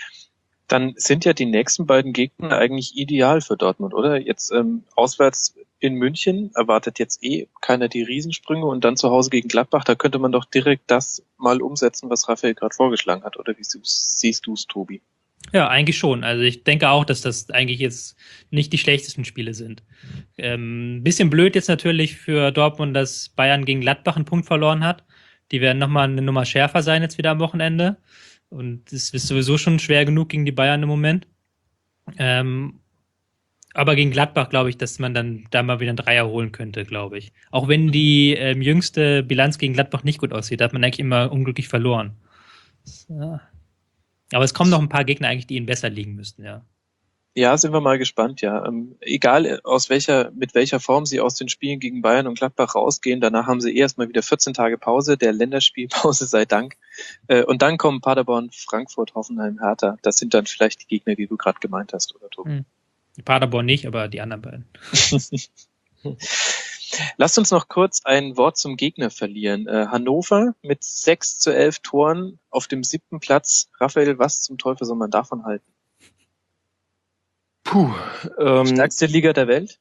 Dann sind ja die nächsten beiden Gegner eigentlich ideal für Dortmund, oder? Jetzt ähm, auswärts in München, erwartet jetzt eh keiner die Riesensprünge und dann zu Hause gegen Gladbach, da könnte man doch direkt das mal umsetzen, was Raphael gerade vorgeschlagen hat. Oder wie siehst du es, Tobi?
Ja, eigentlich schon. Also ich denke auch, dass das eigentlich jetzt nicht die schlechtesten Spiele sind. Ähm, bisschen blöd jetzt natürlich für Dortmund, dass Bayern gegen Gladbach einen Punkt verloren hat. Die werden nochmal eine Nummer schärfer sein jetzt wieder am Wochenende. Und es ist sowieso schon schwer genug gegen die Bayern im Moment. Ähm, aber gegen Gladbach glaube ich, dass man dann da mal wieder einen Dreier holen könnte, glaube ich. Auch wenn die ähm, jüngste Bilanz gegen Gladbach nicht gut aussieht, da hat man eigentlich immer unglücklich verloren. Ja. Aber es kommen noch ein paar Gegner eigentlich, die ihnen besser liegen müssten, ja.
Ja, sind wir mal gespannt, ja. Ähm, egal aus welcher, mit welcher Form sie aus den Spielen gegen Bayern und Gladbach rausgehen, danach haben sie erstmal wieder vierzehn Tage Pause, der Länderspielpause sei Dank. Äh, und dann kommen Paderborn, Frankfurt, Hoffenheim, Hertha. Das sind dann vielleicht die Gegner, die du gerade gemeint hast, oder Tobi?
Hm. Die Paderborn nicht, aber die anderen beiden.
Lasst uns noch kurz ein Wort zum Gegner verlieren. Äh, Hannover mit sechs zu elf Toren auf dem siebten Platz. Raphael, was zum Teufel soll man davon halten?
Puh. Ähm,
Stärkste Liga der Welt?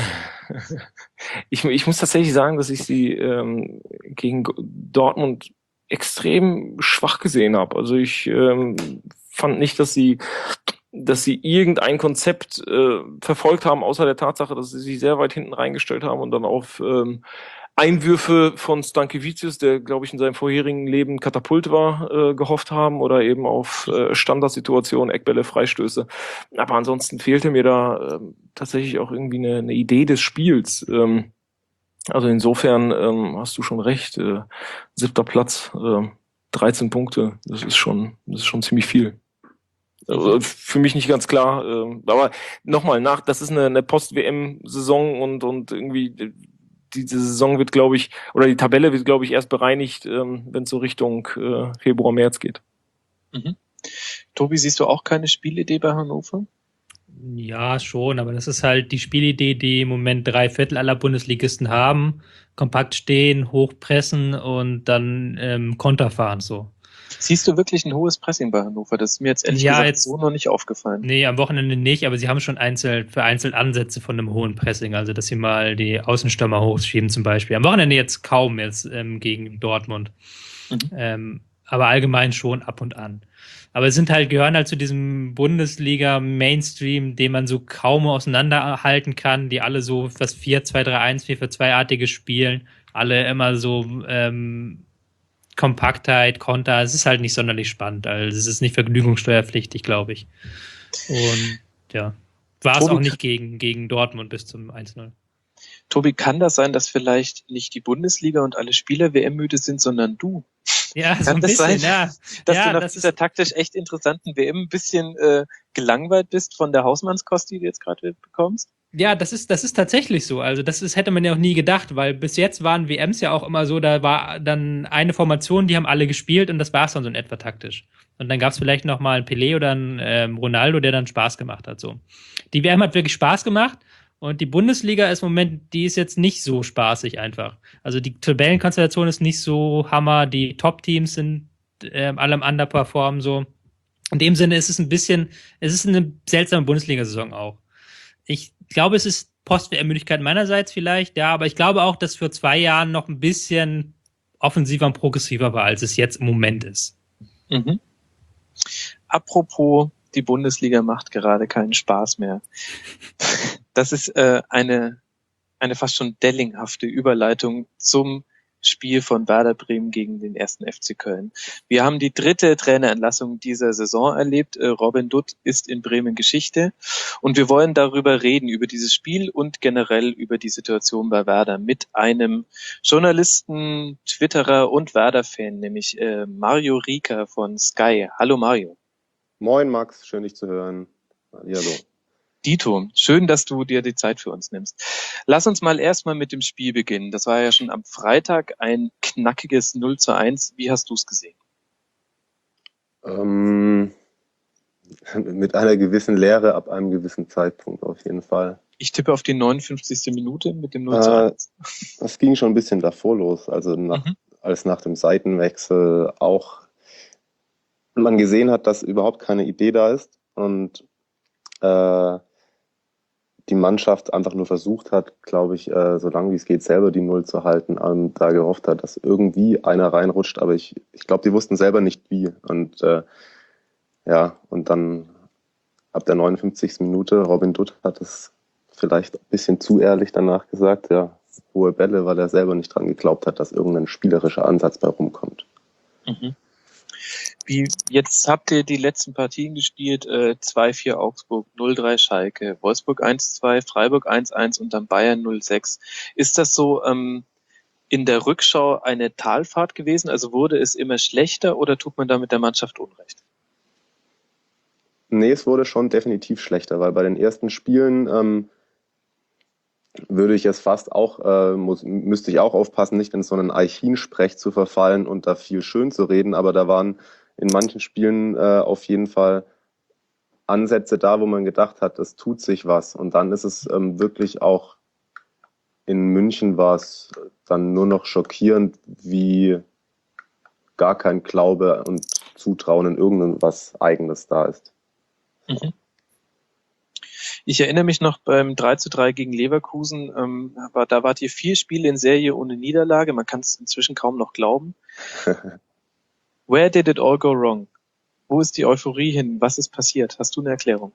ich, ich muss tatsächlich sagen, dass ich sie ähm, gegen Dortmund extrem schwach gesehen habe. Also ich ähm, fand nicht, dass sie dass sie irgendein Konzept äh, verfolgt haben, außer der Tatsache, dass sie sich sehr weit hinten reingestellt haben und dann auf ähm, Einwürfe von Stankiewicz, der, glaube ich, in seinem vorherigen Leben Katapult war, äh, gehofft haben oder eben auf äh, Standardsituationen, Eckbälle, Freistöße. Aber ansonsten fehlte mir da äh, tatsächlich auch irgendwie eine, eine Idee des Spiels. Ähm, also insofern ähm, hast du schon recht. Äh, siebter Platz, äh, dreizehn Punkte, das ist schon, das ist schon ziemlich viel. Also für mich nicht ganz klar, äh, aber nochmal nach, das ist eine, eine Post-W M-Saison und und irgendwie diese Saison wird, glaube ich, oder die Tabelle wird, glaube ich, erst bereinigt, ähm, wenn es so Richtung äh, Februar, März geht.
Mhm. Tobi, siehst du auch keine Spielidee bei Hannover?
Ja, schon, aber das ist halt die Spielidee, die im Moment drei Viertel aller Bundesligisten haben. Kompakt stehen, hochpressen und dann ähm, Konter fahren, so.
Siehst du wirklich ein hohes Pressing bei Hannover? Das ist mir jetzt ehrlich
Ja,
gesagt
jetzt-
so noch nicht aufgefallen.
Nee, am Wochenende nicht, aber sie haben schon einzeln, vereinzelt Ansätze von einem hohen Pressing, also dass sie mal die Außenstürmer hochschieben zum Beispiel. Am Wochenende jetzt kaum jetzt ähm, gegen Dortmund.
Mhm.
Ähm, aber allgemein schon ab und an. Aber es sind halt, gehören halt zu diesem Bundesliga-Mainstream, den man so kaum auseinanderhalten kann, die alle so was vier zwei drei eins, vier vier zwei-artiges spielen, alle immer so ähm, Kompaktheit, Konter, es ist halt nicht sonderlich spannend, also es ist nicht vergnügungssteuerpflichtig, glaube ich. Und ja, war es
Tobi,
auch nicht gegen, gegen Dortmund bis zum eins null.
Tobi, kann das sein, dass vielleicht nicht die Bundesliga und alle Spieler W M-müde sind, sondern du?
Ja, so
Kann
ein
das
bisschen,
sein,
ja.
Dass
ja,
du nach
das
dieser
ist,
taktisch echt interessanten W M ein bisschen äh, gelangweilt bist von der Hausmannskost, die du jetzt gerade bekommst?
ja, das ist, das ist tatsächlich so. Also das ist, hätte man ja auch nie gedacht, weil bis jetzt waren W Ms ja auch immer so, da war dann eine Formation, die haben alle gespielt und das war es dann so in etwa taktisch. Und dann gab es vielleicht noch mal einen Pelé oder einen ähm, Ronaldo, der dann Spaß gemacht hat. So. Die W M hat wirklich Spaß gemacht und die Bundesliga ist im Moment, die ist jetzt nicht so spaßig einfach. Also die Tabellenkonstellation ist nicht so Hammer, die Top-Teams sind ähm, alle am Underperformen so. In dem Sinne ist es ein bisschen, es ist eine seltsame Bundesliga-Saison auch. Ich glaube, es ist Post-W M-Müdigkeit meinerseits vielleicht, ja, aber ich glaube auch, dass vor zwei Jahren noch ein bisschen offensiver und progressiver war, als es jetzt im Moment ist.
Mhm. Apropos, die Bundesliga macht gerade keinen Spaß mehr. Das ist äh, eine, eine fast schon dellinghafte Überleitung zum Spiel von Werder Bremen gegen den ersten F C Köln. Wir haben die dritte Trainerentlassung dieser Saison erlebt. Äh, Robin Dutt ist in Bremen Geschichte. Und wir wollen darüber reden, über dieses Spiel und generell über die Situation bei Werder mit einem Journalisten, Twitterer und Werder-Fan, nämlich äh, Mario Rieker von Sky. Hallo Mario.
Moin Max, schön dich zu hören. Hallo.
Dito, schön, dass du dir die Zeit für uns nimmst. Lass uns mal erstmal mit dem Spiel beginnen. Das war ja schon am Freitag ein knackiges null zu eins. Wie hast du es gesehen?
Ähm, mit einer gewissen Lehre ab einem gewissen Zeitpunkt auf jeden Fall.
Ich tippe auf die neunundfünfzigste Minute mit dem null zu eins.
Äh, das ging schon ein bisschen davor los, also nach,
Mhm.
als nach dem Seitenwechsel auch man gesehen hat, dass überhaupt keine Idee da ist und äh, die Mannschaft einfach nur versucht hat, glaube ich, äh, so lange wie es geht, selber die Null zu halten, ähm, da gehofft hat, dass irgendwie einer reinrutscht, aber ich, ich glaube, die wussten selber nicht wie. Und äh, ja, und dann ab der neunundfünfzigsten Minute, Robin Dutt hat es vielleicht ein bisschen zu ehrlich danach gesagt, ja, hohe Bälle, weil er selber nicht dran geglaubt hat, dass irgendein spielerischer Ansatz bei rumkommt.
Mhm. Wie, jetzt habt ihr die letzten Partien gespielt, äh, zwei vier Augsburg, null drei Schalke, Wolfsburg eins zwei, Freiburg eins eins und dann Bayern null sechs. Ist das so ähm, in der Rückschau eine Talfahrt gewesen? Also wurde es immer schlechter oder tut man da mit der Mannschaft Unrecht?
Nee, es wurde schon definitiv schlechter, weil bei den ersten Spielen ähm, würde ich es fast auch, äh, muss, müsste ich auch aufpassen, nicht in so einen Eichin-Sprech zu verfallen und da viel schön zu reden, aber da waren in manchen Spielen äh, auf jeden Fall Ansätze da, wo man gedacht hat, es tut sich was. Und dann ist es ähm, wirklich auch in München war es dann nur noch schockierend, wie gar kein Glaube und Zutrauen in irgendwas Eigenes da ist.
Mhm. Ich erinnere mich noch beim drei zu drei gegen Leverkusen, ähm, war, da wart ihr vier Spiele in Serie ohne Niederlage. Man kann es inzwischen kaum noch glauben. Where did it all go wrong? Wo ist die Euphorie hin? Was ist passiert? Hast du eine Erklärung?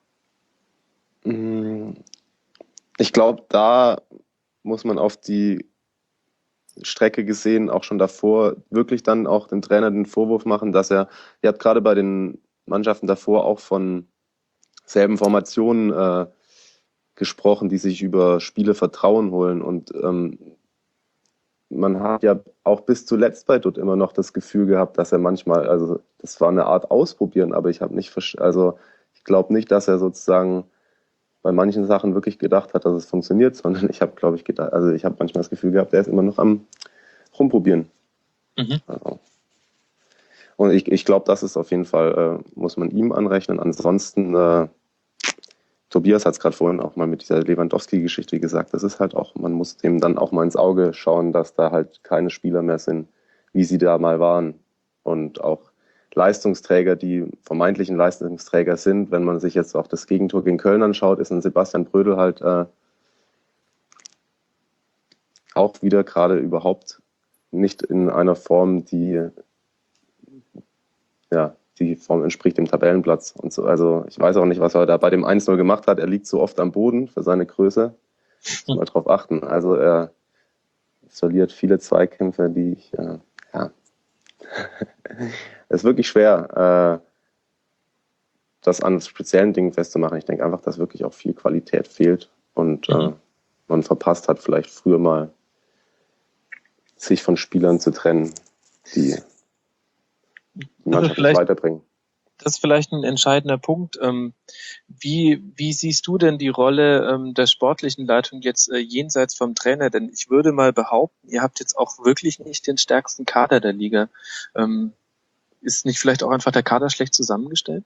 Ich glaube, da muss man auf die Strecke gesehen, auch schon davor, wirklich dann auch dem Trainer den Vorwurf machen, dass er, ihr habt gerade bei den Mannschaften davor auch von selben Formationen äh, gesprochen, die sich über Spiele Vertrauen holen. Und ähm, man hat ja auch bis zuletzt bei Dutt immer noch das Gefühl gehabt, dass er manchmal, also das war eine Art Ausprobieren, aber ich habe nicht, also ich glaube nicht, dass er sozusagen bei manchen Sachen wirklich gedacht hat, dass es funktioniert, sondern ich habe, glaube ich, gedacht, also ich habe manchmal das Gefühl gehabt, er ist immer noch am Rumprobieren.
Mhm.
Also. Und ich, ich glaube, das ist auf jeden Fall, äh, muss man ihm anrechnen. Ansonsten, äh, Tobias hat es gerade vorhin auch mal mit dieser Lewandowski-Geschichte gesagt, das ist halt auch, man muss dem dann auch mal ins Auge schauen, dass da halt keine Spieler mehr sind, wie sie da mal waren. Und auch Leistungsträger, die vermeintlichen Leistungsträger sind, wenn man sich jetzt auch das Gegentor gegen Köln anschaut, ist ein Sebastian Brödel halt äh, auch wieder gerade überhaupt nicht in einer Form, die ja, die Form entspricht dem Tabellenplatz und so. Also ich weiß auch nicht, was er da bei dem eins null gemacht hat. Er liegt so oft am Boden für seine Größe. Muss mal drauf achten. Also er verliert viele Zweikämpfe, die ich, äh, ja, es ist wirklich schwer, äh, das an speziellen Dingen festzumachen. Ich denke einfach, dass wirklich auch viel Qualität fehlt und mhm. äh, man verpasst hat, vielleicht früher mal sich von Spielern zu trennen, die die Mannschaft
also
weiterbringen.
Das ist vielleicht ein entscheidender Punkt. Ähm, wie, wie siehst du denn die Rolle ähm, der sportlichen Leitung jetzt äh, jenseits vom Trainer? Denn ich würde mal behaupten, ihr habt jetzt auch wirklich nicht den stärksten Kader der Liga. Ähm, ist nicht vielleicht auch einfach der Kader schlecht zusammengestellt?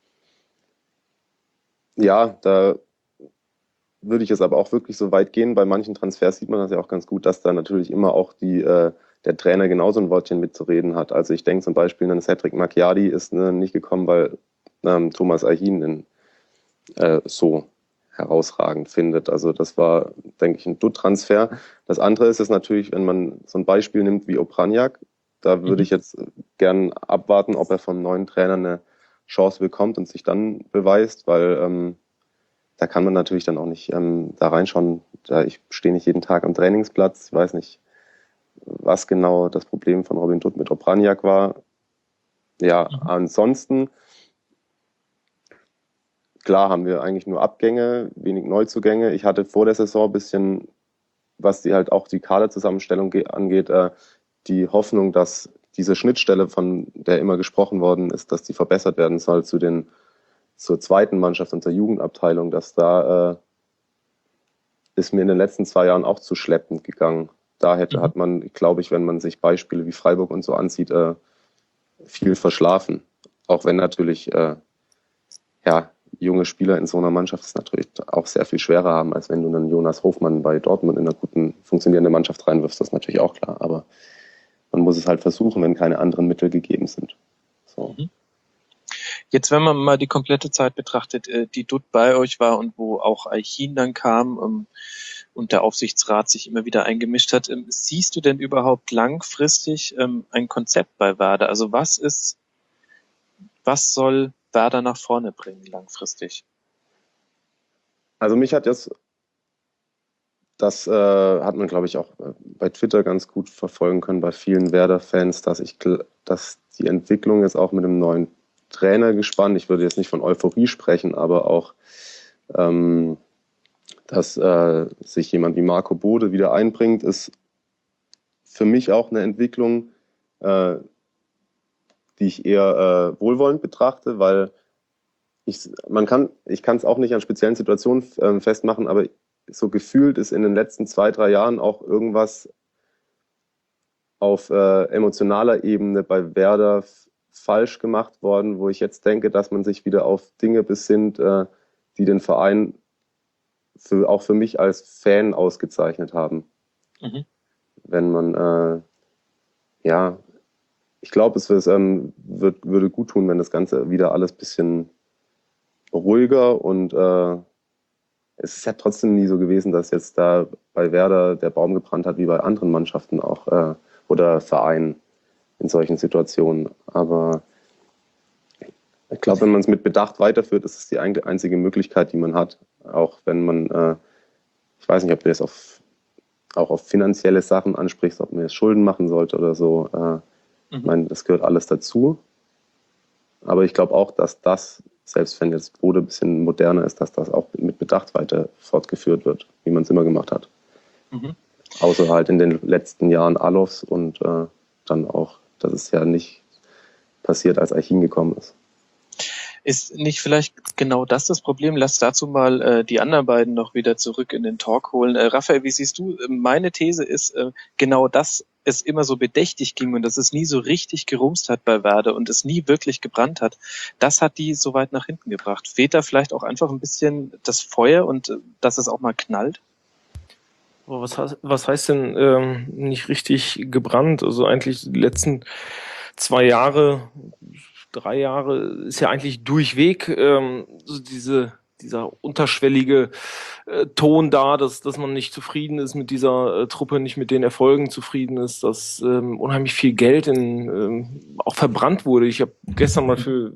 Ja, da würde ich es aber auch wirklich so weit gehen. Bei manchen Transfers sieht man das ja auch ganz gut, dass da natürlich immer auch die, äh, der Trainer genauso ein Wortchen mitzureden hat. Also ich denke zum Beispiel an Cedric Macchiadi ist ne, nicht gekommen, weil ähm, Thomas Ahin ihn äh, so herausragend findet. Also das war, denke ich, ein Dutt-Transfer. Das andere ist es natürlich, wenn man so ein Beispiel nimmt wie Opranjak, da würde mhm. ich jetzt gern abwarten, ob er vom neuen Trainer eine Chance bekommt und sich dann beweist, weil ähm, da kann man natürlich dann auch nicht ähm, da reinschauen. Da ich stehe nicht jeden Tag am Trainingsplatz. Ich weiß nicht, was genau das Problem von Robin Dutt mit Opranjak war. Ja, mhm. ansonsten, klar haben wir eigentlich nur Abgänge, wenig Neuzugänge. Ich hatte vor der Saison ein bisschen, was die halt auch die Kaderzusammenstellung angeht, äh, die Hoffnung, dass diese Schnittstelle, von der immer gesprochen worden ist, dass die verbessert werden soll zu den zur zweiten Mannschaft und zur Jugendabteilung, dass da äh, ist mir in den letzten zwei Jahren auch zu schleppend gegangen. Da hätte, mhm. hat man, glaube ich, wenn man sich Beispiele wie Freiburg und so ansieht, äh, viel verschlafen. Auch wenn natürlich äh, ja, junge Spieler in so einer Mannschaft es natürlich auch sehr viel schwerer haben, als wenn du einen Jonas Hofmann bei Dortmund in einer guten, funktionierenden Mannschaft reinwirfst, das ist natürlich auch klar. Aber man muss es halt versuchen, wenn keine anderen Mittel gegeben sind. So.
Mhm. Jetzt, wenn man mal die komplette Zeit betrachtet, äh, die Dutt bei euch war und wo auch Aichin dann kam ähm, und der Aufsichtsrat sich immer wieder eingemischt hat, ähm, siehst du denn überhaupt langfristig ähm, ein Konzept bei Werder? Also was ist, was soll Werder nach vorne bringen langfristig?
Also mich hat jetzt, das äh, hat man, glaube ich, auch äh, bei Twitter ganz gut verfolgen können bei vielen Werder-Fans, dass ich, gl- dass die Entwicklung jetzt auch mit einem neuen Trainer gespannt. Ich würde jetzt nicht von Euphorie sprechen, aber auch, ähm, dass äh, sich jemand wie Marco Bode wieder einbringt, ist für mich auch eine Entwicklung, äh, die ich eher äh, wohlwollend betrachte, weil ich, man kann, ich kann es auch nicht an speziellen Situationen äh, festmachen, aber so gefühlt ist in den letzten zwei, drei Jahren auch irgendwas auf äh, emotionaler Ebene bei Werder f- falsch gemacht worden, wo ich jetzt denke, dass man sich wieder auf Dinge besinnt, äh, die den Verein für, auch für mich als Fan ausgezeichnet haben.
Mhm.
Wenn man, äh, ja, ich glaube, es wird, ähm, wird, würde gut tun, wenn das Ganze wieder alles ein bisschen ruhiger und äh, es ist ja trotzdem nie so gewesen, dass jetzt da bei Werder der Baum gebrannt hat, wie bei anderen Mannschaften auch äh, oder Vereinen in solchen Situationen. Aber ich glaube, wenn man es mit Bedacht weiterführt, ist es die ein- einzige Möglichkeit, die man hat. Auch wenn man, äh, ich weiß nicht, ob du jetzt auf, auch auf finanzielle Sachen ansprichst, ob man jetzt Schulden machen sollte oder so. Äh,
Mhm.
Ich meine, das gehört alles dazu. Aber ich glaube auch, dass das, selbst wenn jetzt Bode ein bisschen moderner ist, dass das auch mit Bedacht weiter fortgeführt wird, wie man es immer gemacht hat.
Mhm.
Außer halt in den letzten Jahren Alofs und äh, dann auch, dass es ja nicht passiert, als Aichin gekommen ist.
Ist nicht vielleicht genau das das Problem? Lass dazu mal äh, die anderen beiden noch wieder zurück in den Talk holen. Äh, Raphael, wie siehst du? Äh, Meine These ist äh, genau, dass es immer so bedächtig ging und dass es nie so richtig gerumst hat bei Werder und es nie wirklich gebrannt hat. Das hat die so weit nach hinten gebracht. Fehlt da vielleicht auch einfach ein bisschen das Feuer und äh, dass es auch mal knallt?
Aber was, heißt- was heißt denn ähm, nicht richtig gebrannt? Also eigentlich die letzten zwei Jahre, drei Jahre ist ja eigentlich durchweg ähm, so diese dieser unterschwellige äh, Ton da, dass dass man nicht zufrieden ist mit dieser äh, Truppe, nicht mit den Erfolgen zufrieden ist, dass ähm, unheimlich viel Geld in ähm, auch verbrannt wurde. Ich habe gestern mal für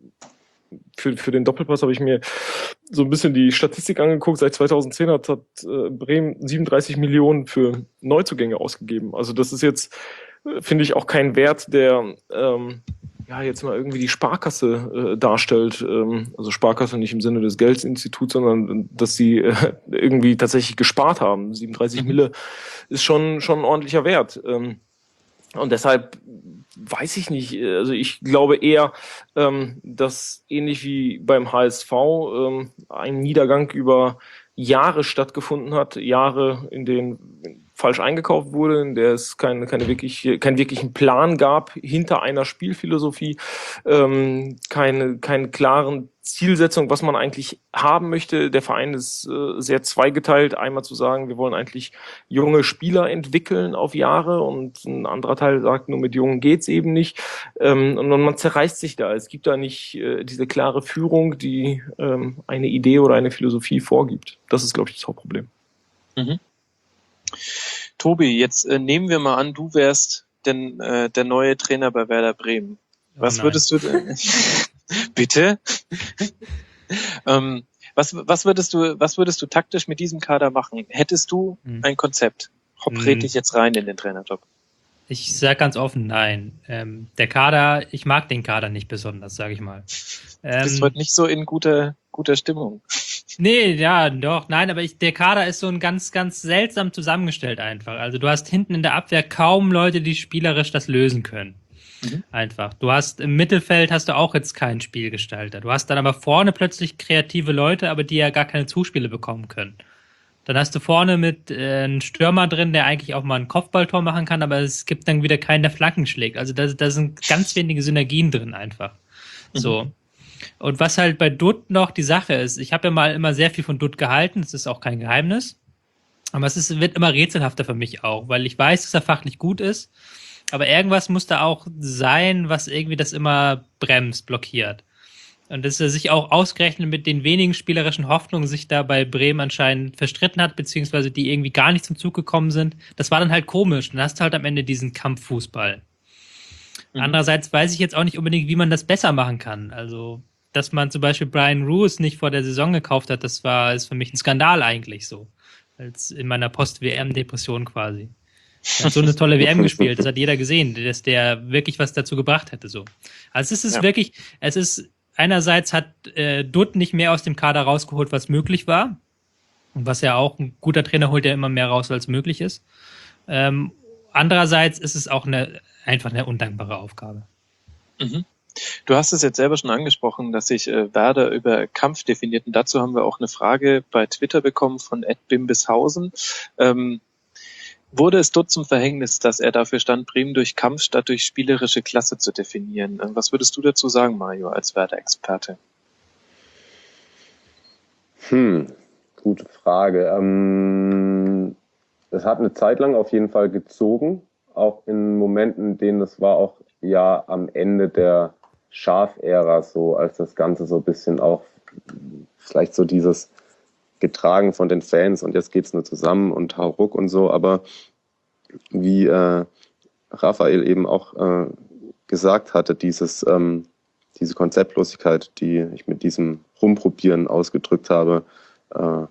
für, für den Doppelpass habe ich mir so ein bisschen die Statistik angeguckt. Seit zweitausendzehn hat, hat äh, Bremen siebenunddreißig Millionen für Neuzugänge ausgegeben. Also das ist jetzt, äh, finde ich, auch kein Wert, der ähm, ja jetzt mal irgendwie die Sparkasse äh, darstellt. Ähm, also Sparkasse nicht im Sinne des Geldinstituts, sondern dass sie äh, irgendwie tatsächlich gespart haben. siebenunddreißig
Mhm.
Mille ist schon, schon ein ordentlicher Wert. Ähm, und deshalb weiß ich nicht, also ich glaube eher, ähm, dass ähnlich wie beim H S V ähm, ein Niedergang über Jahre stattgefunden hat, Jahre, in denen falsch eingekauft wurde, in der es keine, keine wirklich, keinen wirklichen Plan gab hinter einer Spielphilosophie, ähm, keine, keine klaren Zielsetzung, was man eigentlich haben möchte. Der Verein ist äh, sehr zweigeteilt. Einmal zu sagen, wir wollen eigentlich junge Spieler entwickeln auf Jahre und ein anderer Teil sagt, nur mit Jungen geht's eben nicht. Ähm, und man zerreißt sich da. Es gibt da nicht äh, diese klare Führung, die ähm, eine Idee oder eine Philosophie vorgibt. Das ist, glaube ich, das Hauptproblem.
Mhm. Tobi, jetzt äh, nehmen wir mal an, du wärst denn, äh, der neue Trainer bei Werder Bremen.
Oh
Was
nein.
würdest du denn? Bitte? ähm, was, was würdest du, was würdest du taktisch mit diesem Kader machen? Hättest du
Hm.
ein Konzept? Hopp,
Hm.
red dich jetzt rein in den Trainerjob.
Ich sag ganz offen, nein. Ähm, der Kader, ich mag den Kader nicht besonders, sage ich mal.
Du bist
Ähm,
heute nicht so in guter, guter Stimmung.
Nee, ja, doch, nein, aber ich, der Kader ist so ein ganz, ganz seltsam zusammengestellt einfach. Also du hast hinten in der Abwehr kaum Leute, die spielerisch das lösen können.
Mhm.
Einfach. Du hast im Mittelfeld hast du auch jetzt keinen Spielgestalter. Du hast dann aber vorne plötzlich kreative Leute, aber die ja gar keine Zuspiele bekommen können. Dann hast du vorne mit äh, einen Stürmer drin, der eigentlich auch mal ein Kopfballtor machen kann, aber es gibt dann wieder keinen, der Flanken schlägt. Also da, da sind ganz wenige Synergien drin einfach. So. Und was halt bei Dutt noch die Sache ist, ich habe ja mal immer sehr viel von Dutt gehalten, das ist auch kein Geheimnis. Aber es ist, wird immer rätselhafter für mich auch, weil ich weiß, dass er fachlich gut ist. Aber irgendwas muss da auch sein, was irgendwie das immer bremst, blockiert. Und dass er sich auch ausgerechnet mit den wenigen spielerischen Hoffnungen sich da bei Bremen anscheinend verstritten hat, beziehungsweise die irgendwie gar nicht zum Zug gekommen sind. Das war dann halt komisch. Dann hast du halt am Ende diesen Kampffußball. Mhm. Andererseits weiß ich jetzt auch nicht unbedingt, wie man das besser machen kann. Also, dass man zum Beispiel Brian Roos nicht vor der Saison gekauft hat, das war ist für mich ein Skandal eigentlich so. Als in meiner Post-W M-Depression quasi. Er hat so eine tolle W M gespielt, das hat jeder gesehen, dass der wirklich was dazu gebracht hätte. So. Also es ist ja. wirklich, es ist einerseits hat äh, Dutt nicht mehr aus dem Kader rausgeholt, was möglich war. Und was ja auch ein guter Trainer holt ja immer mehr raus, als möglich ist. Ähm, andererseits ist es auch eine, einfach eine undankbare Aufgabe.
Mhm. Du hast es jetzt selber schon angesprochen, dass sich äh, Werder über Kampf definiert. Und dazu haben wir auch eine Frage bei Twitter bekommen von Ed Bimbishausen. Ähm, wurde es dort zum Verhängnis, dass er dafür stand, Bremen durch Kampf statt durch spielerische Klasse zu definieren? Ähm, was würdest du dazu sagen, Mario, als Werder-Experte?
Hm, gute Frage. Ähm, es hat eine Zeit lang auf jeden Fall gezogen, auch in Momenten, in denen es war auch ja am Ende der Schaf-Ära so, als das Ganze so ein bisschen auch vielleicht so dieses getragen von den Fans und jetzt geht's nur zusammen und Hauruck und so, aber wie äh, Raphael eben auch äh, gesagt hatte, dieses ähm, diese Konzeptlosigkeit, die ich mit diesem Rumprobieren ausgedrückt habe, äh,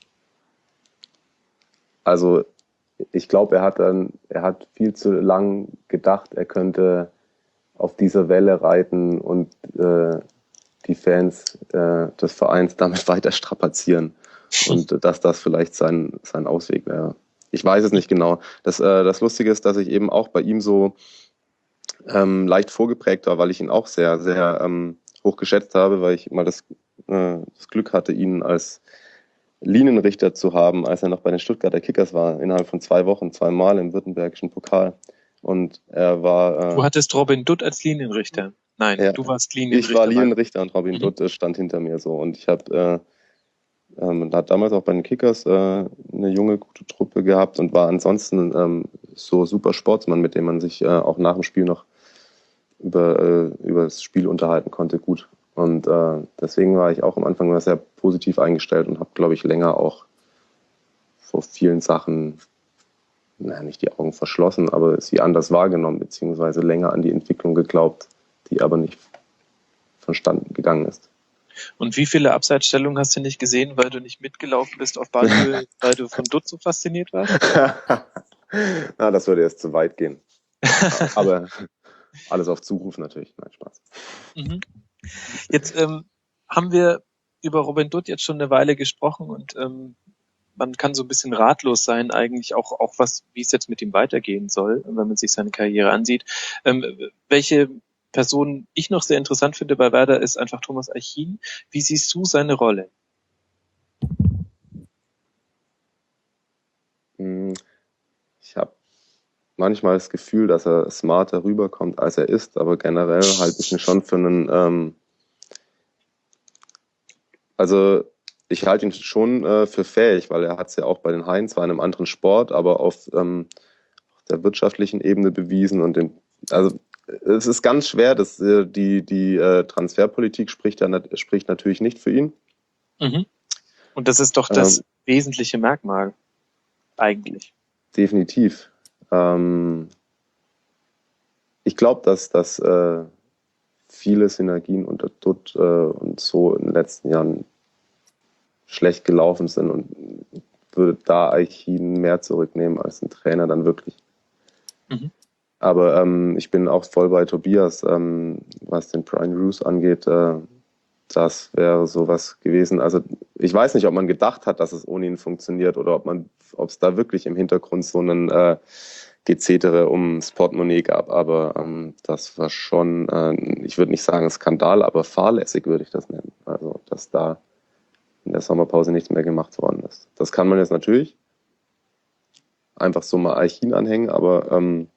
also ich glaube, er hat dann, er hat viel zu lang gedacht, er könnte auf dieser Welle reiten und äh, die Fans äh, des Vereins damit weiter strapazieren und äh, dass das vielleicht sein, sein Ausweg wäre. Ich weiß es nicht genau. Das, äh, das Lustige ist, dass ich eben auch bei ihm so ähm, leicht vorgeprägt war, weil ich ihn auch sehr, sehr ähm, hoch geschätzt habe, weil ich mal das, äh, das Glück hatte, ihn als Linienrichter zu haben, als er noch bei den Stuttgarter Kickers war, innerhalb von zwei Wochen, zweimal im württembergischen Pokal. Und er war... Äh,
du hattest Robin Dutt als Linienrichter. Nein, ja, du warst Linienrichter.
Ich war Linienrichter und Robin mhm. Dutt stand hinter mir so. Und ich habe... Äh, ähm, hat damals auch bei den Kickers äh, eine junge, gute Truppe gehabt und war ansonsten ähm, so super Sportsmann, mit dem man sich äh, auch nach dem Spiel noch über, äh, über das Spiel unterhalten konnte, gut. Und äh, deswegen war ich auch am Anfang immer sehr positiv eingestellt und habe, glaube ich, länger auch vor vielen Sachen, naja, nicht die Augen verschlossen, aber sie anders wahrgenommen, beziehungsweise länger an die Entwicklung geglaubt, die aber nicht vonstatten gegangen ist.
Und wie viele Abseitsstellungen hast du nicht gesehen, weil du nicht mitgelaufen bist auf Ballhöhe, weil du von Dutt so fasziniert warst?
Na, das würde jetzt zu weit gehen. Aber alles auf Zuruf natürlich. Nein, Spaß.
Mhm. Jetzt ähm, haben wir über Robin Dutt jetzt schon eine Weile gesprochen und ähm, man kann so ein bisschen ratlos sein eigentlich, auch, auch was, wie es jetzt mit ihm weitergehen soll, wenn man sich seine Karriere ansieht. Ähm, welche Person ich noch sehr interessant finde bei Werder ist einfach Thomas Eichin. Wie siehst du seine Rolle?
Ich habe manchmal das Gefühl, dass er smarter rüberkommt, als er ist, aber generell halte ich ihn schon für einen, ähm, also ich halte ihn schon äh, für fähig, weil er hat es ja auch bei den Haien, zwar in einem anderen Sport, aber auf, ähm, auf der wirtschaftlichen Ebene bewiesen und den, also es ist ganz schwer, dass die, die äh, Transferpolitik spricht, ja, spricht natürlich nicht für ihn.
Mhm. Und das ist doch das ähm, wesentliche Merkmal eigentlich.
Definitiv. Ähm, ich glaube, dass, dass äh, viele Synergien unter Dutt äh, und so in den letzten Jahren schlecht gelaufen sind und würde da Eichin mehr zurücknehmen als ein Trainer dann wirklich. Mhm. Aber ähm, ich bin auch voll bei Tobias, ähm, was den Brian Roos angeht. Äh, das wäre sowas gewesen. Also ich weiß nicht, ob man gedacht hat, dass es ohne ihn funktioniert oder ob man, ob es da wirklich im Hintergrund so einen äh, Gezetere ums Portemonnaie gab. Aber ähm, das war schon, äh, ich würde nicht sagen Skandal, aber fahrlässig würde ich das nennen. Also dass da in der Sommerpause nichts mehr gemacht worden ist. Das kann man jetzt natürlich einfach so mal Eichin anhängen, aber ähm,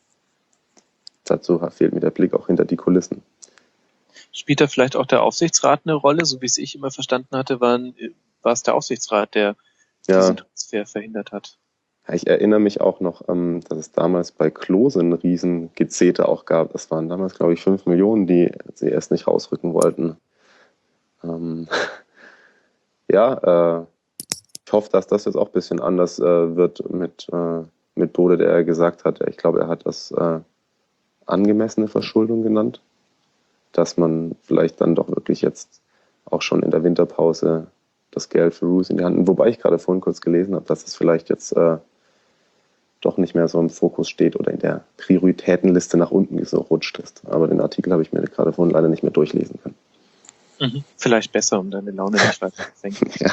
dazu fehlt mir der Blick auch hinter die Kulissen.
Spielt da vielleicht auch der Aufsichtsrat eine Rolle? So wie es ich immer verstanden hatte, waren, war es der Aufsichtsrat, der ja. diesen Transfer verhindert hat.
Ich erinnere mich auch noch, ähm, dass es damals bei Klose einen riesen Gezete auch gab. Das waren damals, glaube ich, fünf Millionen, die sie erst nicht rausrücken wollten. Ähm, ja, äh, ich hoffe, dass das jetzt auch ein bisschen anders äh, wird mit, äh, mit Bode, der er gesagt hat. Ich glaube, er hat das äh, angemessene Verschuldung genannt, dass man vielleicht dann doch wirklich jetzt auch schon in der Winterpause das Geld für Roos in die Hand nimmt. Wobei ich gerade vorhin kurz gelesen habe, dass es vielleicht jetzt äh, doch nicht mehr so im Fokus steht oder in der Prioritätenliste nach unten gerutscht ist. Aber den Artikel habe ich mir gerade vorhin leider nicht mehr durchlesen können.
Mhm. Vielleicht besser, um deine Laune nicht weiter zu senken.
Ja.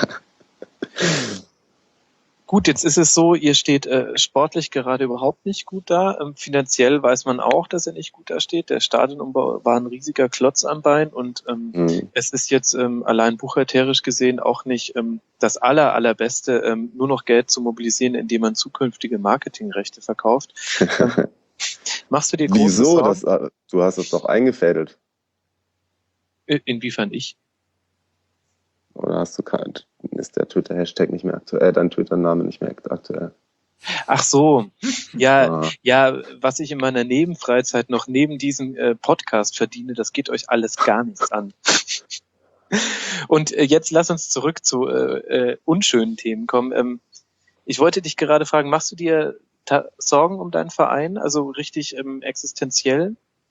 Gut, jetzt ist es so, ihr steht äh, sportlich gerade überhaupt nicht gut da. Ähm, finanziell weiß man auch, dass er nicht gut da steht. Der Stadionumbau war ein riesiger Klotz am Bein und ähm,
Mhm.
es ist jetzt ähm, allein buchhalterisch gesehen auch nicht ähm, das aller, allerbeste, ähm, nur noch Geld zu mobilisieren, indem man zukünftige Marketingrechte verkauft. Ähm, machst du dir große
Wieso?
Sorgen?
Das, äh, du hast es doch eingefädelt.
In- Inwiefern ich?
Oder hast du kein, ist der Twitter-Hashtag nicht mehr aktuell, dein Twitter-Name nicht mehr aktuell?
Ach so, ja,
Ah,
ja, was ich in meiner Nebenfreizeit noch neben diesem äh, Podcast verdiene, das geht euch alles gar nichts an. Und äh, jetzt lass uns zurück zu äh, äh, unschönen Themen kommen. Ähm, ich wollte dich gerade fragen, machst du dir ta- Sorgen um deinen Verein, also richtig ähm, existenziell?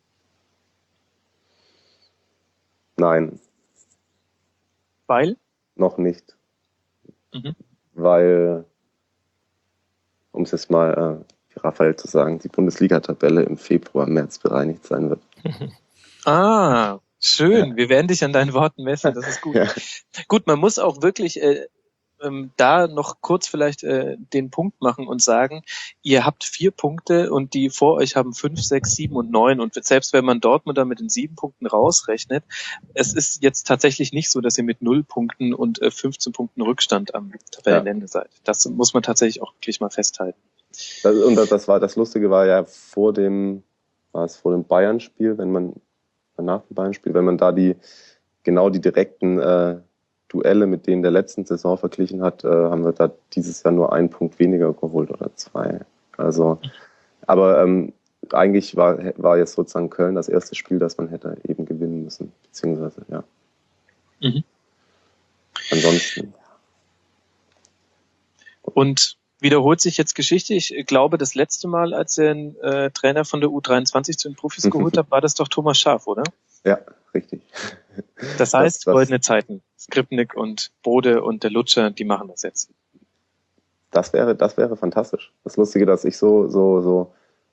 nein,
Weil?
noch nicht.
Mhm.
Weil, um es jetzt mal äh, wie Raphael zu sagen, die Bundesliga-Tabelle im Februar, März bereinigt sein wird.
Ah, schön. Wir werden dich an deinen Worten messen. Das ist gut.
Ja.
Gut, man muss auch wirklich äh, ähm, da noch kurz vielleicht äh, den Punkt machen und sagen, ihr habt vier Punkte und die vor euch haben fünf, sechs, sieben und neun. Und selbst wenn man Dortmund da mit den sieben Punkten rausrechnet, es ist jetzt tatsächlich nicht so, dass ihr mit null Punkten und äh, fünfzehn Punkten Rückstand am Tabellenende seid. Das muss man tatsächlich auch wirklich mal festhalten.
Das, und das, das war das Lustige war ja vor dem, war es vor dem Bayern-Spiel, wenn man nach dem Bayern-Spiel, wenn man da die genau die direkten äh, Duelle mit denen der letzten Saison verglichen hat, äh, haben wir da dieses Jahr nur einen Punkt weniger geholt oder zwei. Also, aber ähm, eigentlich war, war jetzt sozusagen Köln das erste Spiel, das man hätte eben gewinnen müssen, beziehungsweise, ja.
Mhm.
Ansonsten.
Und wiederholt sich jetzt Geschichte. Ich glaube, das letzte Mal, als ihr einen äh, Trainer von der U dreiundzwanzig zu den Profis geholt habt, war das doch Thomas Schaaf, oder?
Ja, richtig.
Das heißt,
Das- das-
goldene Zeiten. Skripnik und Bode und der Lutscher, die machen das jetzt.
Das wäre, das wäre fantastisch. Das Lustige, dass ich so, so, so,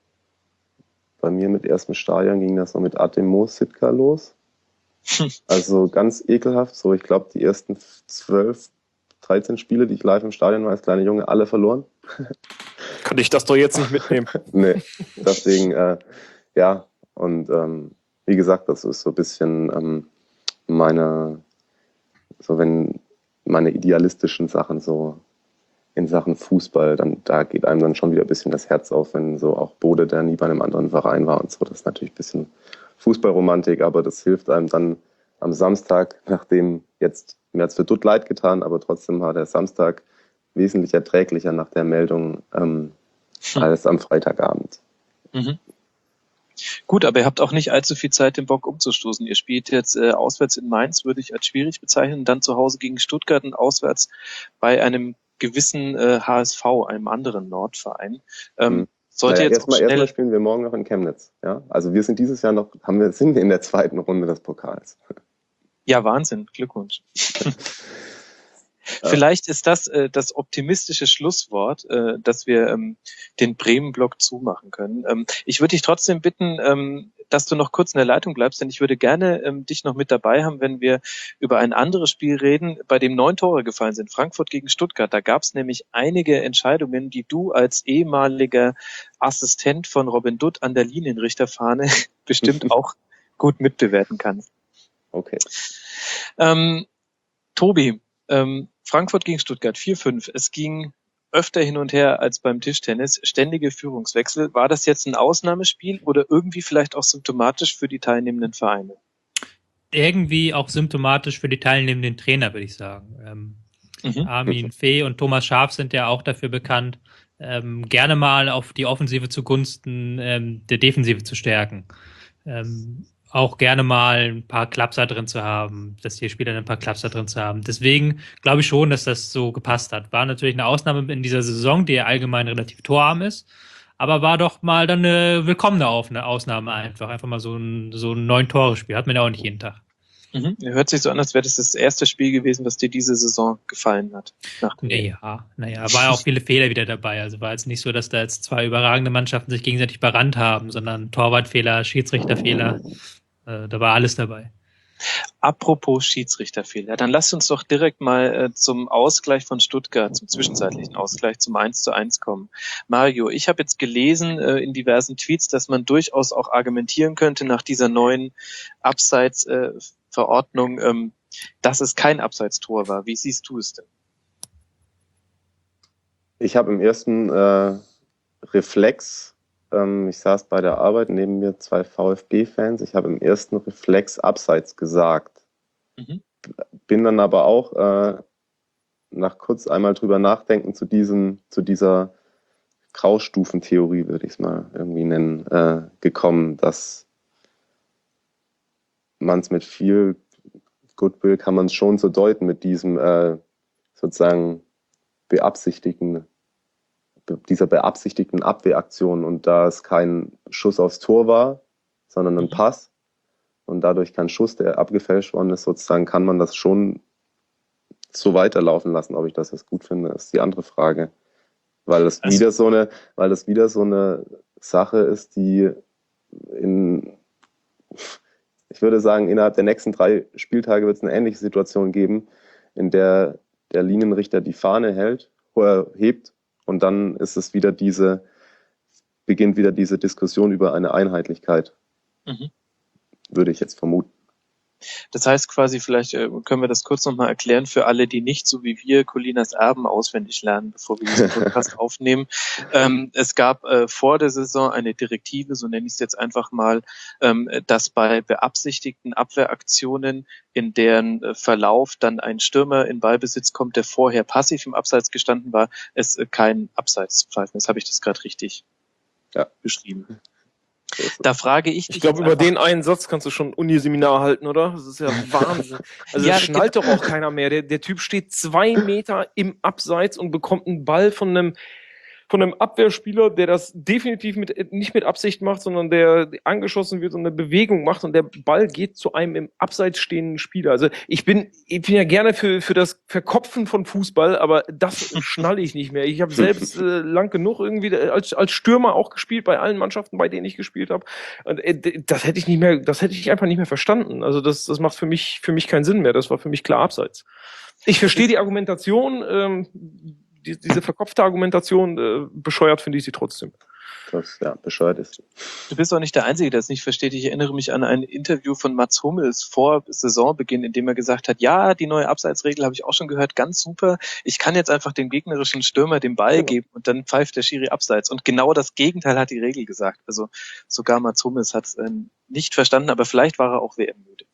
bei mir mit ersten Stadion ging das so mit Artem Mositka los. Also ganz ekelhaft. So, ich glaube, die ersten zwölf, dreizehn Spiele, die ich live im Stadion war als kleiner Junge, alle verloren.
Kann ich das doch jetzt nicht mitnehmen.
Nee, deswegen, äh, ja, und ähm, wie gesagt, das ist so ein bisschen ähm, meine, so wenn meine idealistischen Sachen so in Sachen Fußball, dann da geht einem dann schon wieder ein bisschen das Herz auf, wenn so auch Bode, der nie bei einem anderen Verein war und so, das ist natürlich ein bisschen Fußballromantik, aber das hilft einem dann am Samstag, nachdem jetzt, mir hat's für Dutt leid getan, aber trotzdem war der Samstag wesentlich erträglicher nach der Meldung ähm, als am Freitagabend.
Mhm. Gut, aber ihr habt auch nicht allzu viel Zeit, den Bock umzustoßen. Ihr spielt jetzt äh, auswärts in Mainz, würde ich als schwierig bezeichnen, dann zu Hause gegen Stuttgart und auswärts bei einem gewissen äh, H S V, einem anderen Nordverein. Ähm,
Hm.
sollte
Naja,
jetzt
erstmal,
auch schnell...
erstmal spielen wir morgen noch in Chemnitz. Ja? Also wir sind dieses Jahr noch, haben wir, sind wir in der zweiten Runde des Pokals.
Ja, Wahnsinn, Glückwunsch. Vielleicht ist das äh, das optimistische Schlusswort, äh, dass wir ähm, den Bremen-Block zumachen können. Ähm, ich würde dich trotzdem bitten, ähm, dass du noch kurz in der Leitung bleibst, denn ich würde gerne ähm, dich noch mit dabei haben, wenn wir über ein anderes Spiel reden, bei dem neun Tore gefallen sind, Frankfurt gegen Stuttgart. Da gab es nämlich einige Entscheidungen, die du als ehemaliger Assistent von Robin Dutt an der Linienrichterfahne bestimmt auch gut mitbewerten kannst.
Okay.
Ähm, Tobi, ähm, Frankfurt gegen Stuttgart vier fünf. Es ging öfter hin und her als beim Tischtennis. Ständige Führungswechsel. War das jetzt ein Ausnahmespiel oder irgendwie vielleicht auch symptomatisch für die teilnehmenden Vereine?
Irgendwie auch symptomatisch für die teilnehmenden Trainer, würde ich sagen. Ähm,
Mhm.
Armin Fee und Thomas Schaaf sind ja auch dafür bekannt, ähm, gerne mal auf die Offensive zugunsten ähm, der Defensive zu stärken. Ähm, auch gerne mal ein paar Klapser drin zu haben, dass die Spieler ein paar Klapser drin zu haben. Deswegen glaube ich schon, dass das so gepasst hat. War natürlich eine Ausnahme in dieser Saison, die ja allgemein relativ torarm ist, aber war doch mal dann eine willkommene Ausnahme einfach. Einfach mal so ein, so ein neun-Tore-Spiel. Hat man ja auch nicht jeden Tag.
Mhm. Hört sich so an, als wäre das das erste Spiel gewesen, was dir diese Saison gefallen hat. Nach dem
Naja, naja, war ja auch viele Fehler wieder dabei. Also war jetzt nicht so, dass da jetzt zwei überragende Mannschaften sich gegenseitig überrannt haben, sondern Torwartfehler, Schiedsrichterfehler, äh, da war alles dabei.
Apropos Schiedsrichterfehler, dann lasst uns doch direkt mal äh, zum Ausgleich von Stuttgart, zum zwischenzeitlichen Ausgleich, zum eins zu eins kommen. Mario, ich habe jetzt gelesen äh, in diversen Tweets, dass man durchaus auch argumentieren könnte nach dieser neuen Abseitsverordnung, äh, ähm, dass es kein Abseitstor war. Wie siehst du es denn?
Ich habe im ersten äh, Reflex, ähm, ich saß bei der Arbeit, neben mir zwei VfB-Fans, ich habe im ersten Reflex Abseits gesagt. Mhm. Bin dann aber auch äh, nach kurz einmal drüber nachdenken zu diesem, zu dieser Graustufentheorie, würde ich es mal irgendwie nennen, äh, gekommen, dass man es mit viel Goodwill kann man es schon so deuten, mit diesem äh, sozusagen beabsichtigten dieser beabsichtigten Abwehraktion, und da es kein Schuss aufs Tor war, sondern ein Pass und dadurch kein Schuss, der abgefälscht worden ist, sozusagen, kann man das schon so weiterlaufen lassen. Ob ich das jetzt gut finde, ist die andere Frage. Weil das also, wieder so eine, weil das wieder so eine Sache ist, die in, ich würde sagen, innerhalb der nächsten drei Spieltage wird es eine ähnliche Situation geben, in der der Linienrichter die Fahne hält, oder hebt, und dann ist es wieder diese, beginnt wieder diese Diskussion über eine Einheitlichkeit. Mhm. Würde ich jetzt vermuten.
Das heißt quasi, vielleicht äh, können wir das kurz nochmal erklären für alle, die nicht so wie wir Colinas Erben auswendig lernen, bevor wir diesen Podcast aufnehmen. Ähm, es gab äh, vor der Saison eine Direktive, so nenne ich es jetzt einfach mal, ähm, dass bei beabsichtigten Abwehraktionen, in deren äh, Verlauf dann ein Stürmer in Ballbesitz kommt, der vorher passiv im Abseits gestanden war, es äh, kein Abseits zu pfeifen ist. Habe ich das gerade richtig ja. beschrieben? Da frage ich dich.
Ich glaube, über den einen Satz kannst du schon Uniseminar halten, oder? Das ist ja Wahnsinn. Also ja, das schnallt doch auch keiner mehr. Der, der Typ steht zwei Meter im Abseits und bekommt einen Ball von einem, von einem Abwehrspieler, der das definitiv mit, nicht mit Absicht macht, sondern der angeschossen wird und eine Bewegung macht, und der Ball geht zu einem im Abseits stehenden Spieler. Also ich bin, ich bin ja gerne für, für das Verkopfen von Fußball, aber das schnalle ich nicht mehr. Ich habe selbst äh, lang genug irgendwie als, als Stürmer auch gespielt bei allen Mannschaften, bei denen ich gespielt habe. Und äh, das hätte ich nicht mehr, das hätte ich einfach nicht mehr verstanden. Also das, das macht für mich, für mich keinen Sinn mehr. Das war für mich klar Abseits. Ich verstehe die Argumentation, ähm, Die, diese verkopfte Argumentation, äh, bescheuert finde ich sie trotzdem.
Das, ja, bescheuert ist.
Du bist auch nicht der Einzige, der es nicht versteht. Ich erinnere mich an ein Interview von Mats Hummels vor Saisonbeginn, in dem er gesagt hat, ja, die neue Abseitsregel habe ich auch schon gehört, ganz super. Ich kann jetzt einfach dem gegnerischen Stürmer den Ball genau. geben und dann pfeift der Schiri Abseits. Und genau das Gegenteil hat die Regel gesagt. Also sogar Mats Hummels hat es äh, nicht verstanden, aber vielleicht war er auch W M-müde.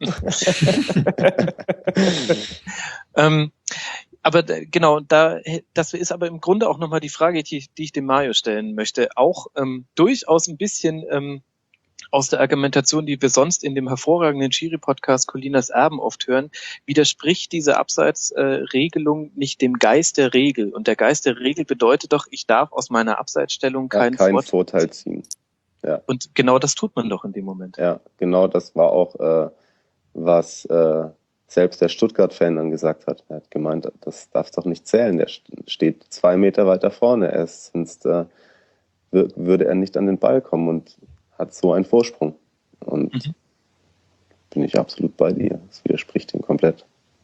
ähm, Aber genau, da das ist aber im Grunde auch nochmal die Frage, die, die ich dem Mario stellen möchte. Auch ähm, durchaus ein bisschen ähm, aus der Argumentation, die wir sonst in dem hervorragenden Schiri-Podcast Colinas Erben oft hören, widerspricht diese Abseitsregelung äh, nicht dem Geist der Regel. Und der Geist der Regel bedeutet doch, ich darf aus meiner Abseitsstellung keinen,
ja, keinen Vorteil, Vorteil ziehen.
Ja. Und genau das tut man doch in dem Moment.
Ja, genau das war auch, äh, was... Äh selbst der Stuttgart-Fan dann gesagt hat. Er hat gemeint, das darf doch nicht zählen. Der steht zwei Meter weiter vorne. Er ist, sonst äh, würde er nicht an den Ball kommen und hat so einen Vorsprung. Und mhm. bin ich absolut bei dir. Das widerspricht ihm komplett.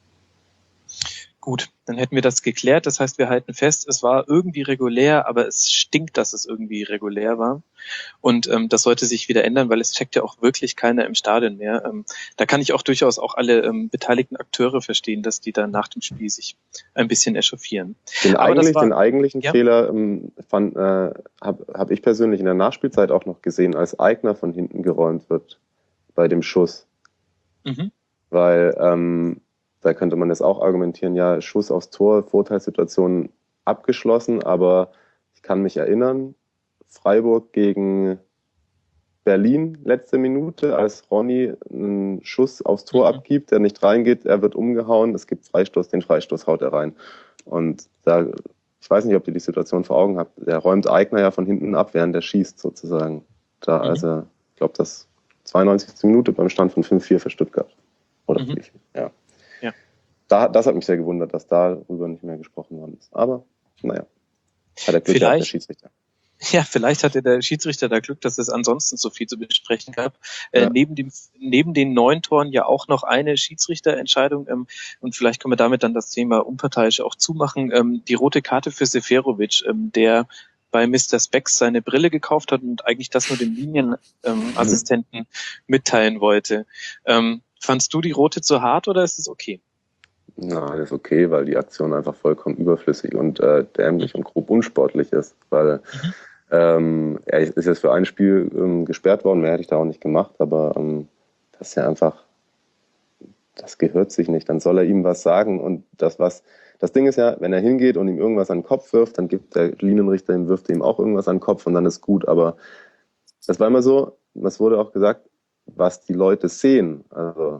Gut, dann hätten wir das geklärt. Das heißt, wir halten fest, es war irgendwie regulär, aber es stinkt, dass es irgendwie regulär war. Und ähm, das sollte sich wieder ändern, weil es checkt ja auch wirklich keiner im Stadion mehr. Ähm, da kann ich auch durchaus auch alle ähm, beteiligten Akteure verstehen, dass die dann nach dem Spiel sich ein bisschen echauffieren.
Den, aber eigentlich, war, den eigentlichen ja? Fehler ähm, äh, habe hab ich persönlich in der Nachspielzeit auch noch gesehen, als Aigner von hinten geräumt wird bei dem Schuss. Mhm. Weil... Ähm, Da könnte man jetzt auch argumentieren, ja, Schuss aufs Tor, Vorteilssituation abgeschlossen, aber ich kann mich erinnern, Freiburg gegen Berlin, letzte Minute, als Ronny einen Schuss aufs Tor
Mhm.
abgibt, der nicht reingeht, er wird umgehauen, es gibt Freistoß, den Freistoß haut er rein. Und da, ich weiß nicht, ob ihr die Situation vor Augen habt, der räumt Aigner ja von hinten ab, während er schießt sozusagen. Da,
Mhm.
also, ich glaube, das zweiundneunzigste Minute beim Stand von fünf vier für Stuttgart. Oder
Mhm.
wie viel, ja.
Ja.
Da, das hat mich sehr gewundert, dass darüber nicht mehr gesprochen worden ist. Aber, naja, hat der Glück gehabt, der
Vielleicht,
Schiedsrichter.
ja, vielleicht hatte der Schiedsrichter da Glück, dass es ansonsten so viel zu besprechen gab. Äh,
Ja.
neben dem, neben den neun Toren ja auch noch eine Schiedsrichterentscheidung, ähm, und vielleicht können wir damit dann das Thema unparteiisch auch zumachen. Ähm, die rote Karte für Seferovic, ähm, der bei Mister Spex seine Brille gekauft hat und eigentlich das nur dem Linienassistenten ähm, Assistenten mitteilen wollte. Ähm, fandst du die rote zu hart oder ist es okay?
Na, das ist okay, weil die Aktion einfach vollkommen überflüssig und äh, dämlich und grob unsportlich ist, weil
Mhm.
ähm, er ist jetzt für ein Spiel ähm, gesperrt worden, mehr hätte ich da auch nicht gemacht, aber ähm, das ist ja einfach, das gehört sich nicht. Dann soll er ihm was sagen und das was, das Ding ist ja, wenn er hingeht und ihm irgendwas an den Kopf wirft, dann gibt der Linienrichter ihm, wirft ihm auch irgendwas an den Kopf und dann ist gut, aber das war immer so, das wurde auch gesagt, was die Leute sehen, also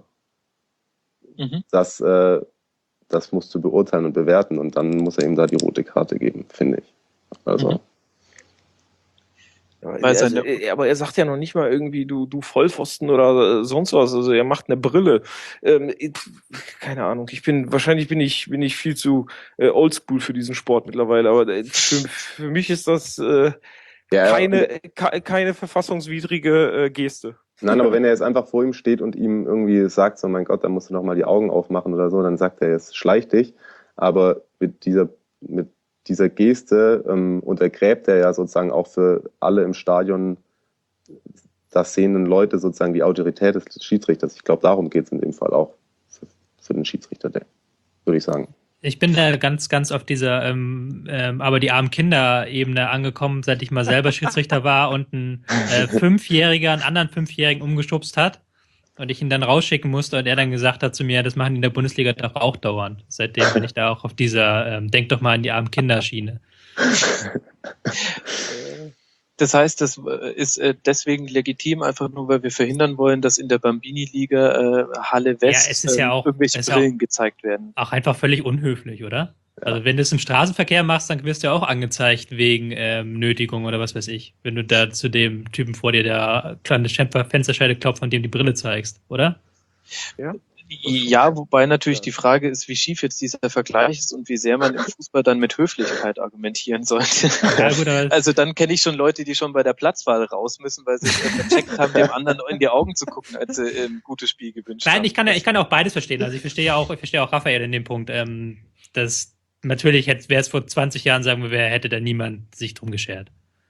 Mhm.
das, äh, das musst du beurteilen und bewerten und dann muss er ihm da die rote Karte geben, finde ich. Also,
Mhm.
Ja,
Weil
also,
seine,
äh, aber er sagt ja noch nicht mal irgendwie, du, du Vollpfosten oder äh, sonst was. Also er macht eine Brille. Ähm, ich- keine Ahnung. Ich bin, wahrscheinlich bin ich, bin ich viel zu äh, oldschool für diesen Sport mittlerweile. Aber äh, für, für mich ist das äh,
ja,
keine, ke- keine verfassungswidrige äh, Geste.
nein, aber wenn er jetzt einfach vor ihm steht und ihm irgendwie sagt, so mein Gott, da musst du noch mal die Augen aufmachen oder so, dann sagt er jetzt, schleich dich. Aber mit dieser, mit dieser Geste ähm, untergräbt er ja sozusagen auch für alle im Stadion das sehenden Leute sozusagen die Autorität des Schiedsrichters. Ich glaube, darum geht es in dem Fall auch für, für den Schiedsrichter, würde ich sagen.
Ich bin da ganz, ganz auf dieser ähm, ähm, aber die armen Kinder-Ebene angekommen, seit ich mal selber Schiedsrichter war und ein äh, Fünfjähriger einen anderen Fünfjährigen umgeschubst hat und ich ihn dann rausschicken musste und er dann gesagt hat zu mir, das machen die in der Bundesliga doch auch dauernd. Seitdem bin ich da auch auf dieser ähm, denk doch mal an die armen Kinder-Schiene.
das heißt, das äh, ist äh, deswegen legitim, einfach nur, weil wir verhindern wollen, dass in der Bambini-Liga äh, Halle West
Ja, es ist ja
ähm,
auch-
irgendwelche
es ist ja auch-
Brillen gezeigt werden.
Auch einfach völlig unhöflich, oder? Also wenn du es im Straßenverkehr machst, dann wirst du ja auch angezeigt wegen ähm, Nötigung oder was weiß ich. Wenn du da zu dem Typen vor dir, der kleine Fensterscheibe klopft, von dem die Brille zeigst, oder?
Ja.
Ja, wobei natürlich
Ja.
die Frage ist, wie schief jetzt dieser Vergleich ist und wie sehr man im Fußball dann mit Höflichkeit argumentieren sollte.
Ja, gut, aber
Also dann kenne ich schon Leute, die schon bei der Platzwahl raus müssen, weil sie es äh, vercheckt haben, dem anderen in die Augen zu gucken, als sie ein gutes Spiel gewünscht haben.
nein, ich kann ja, ich kann auch beides verstehen. Also ich verstehe ja auch, ich verstehe auch Raphael in dem Punkt. Ähm, dass natürlich hätte, wäre es vor zwanzig Jahren, sagen wir, wer hätte da niemand sich drum geschert.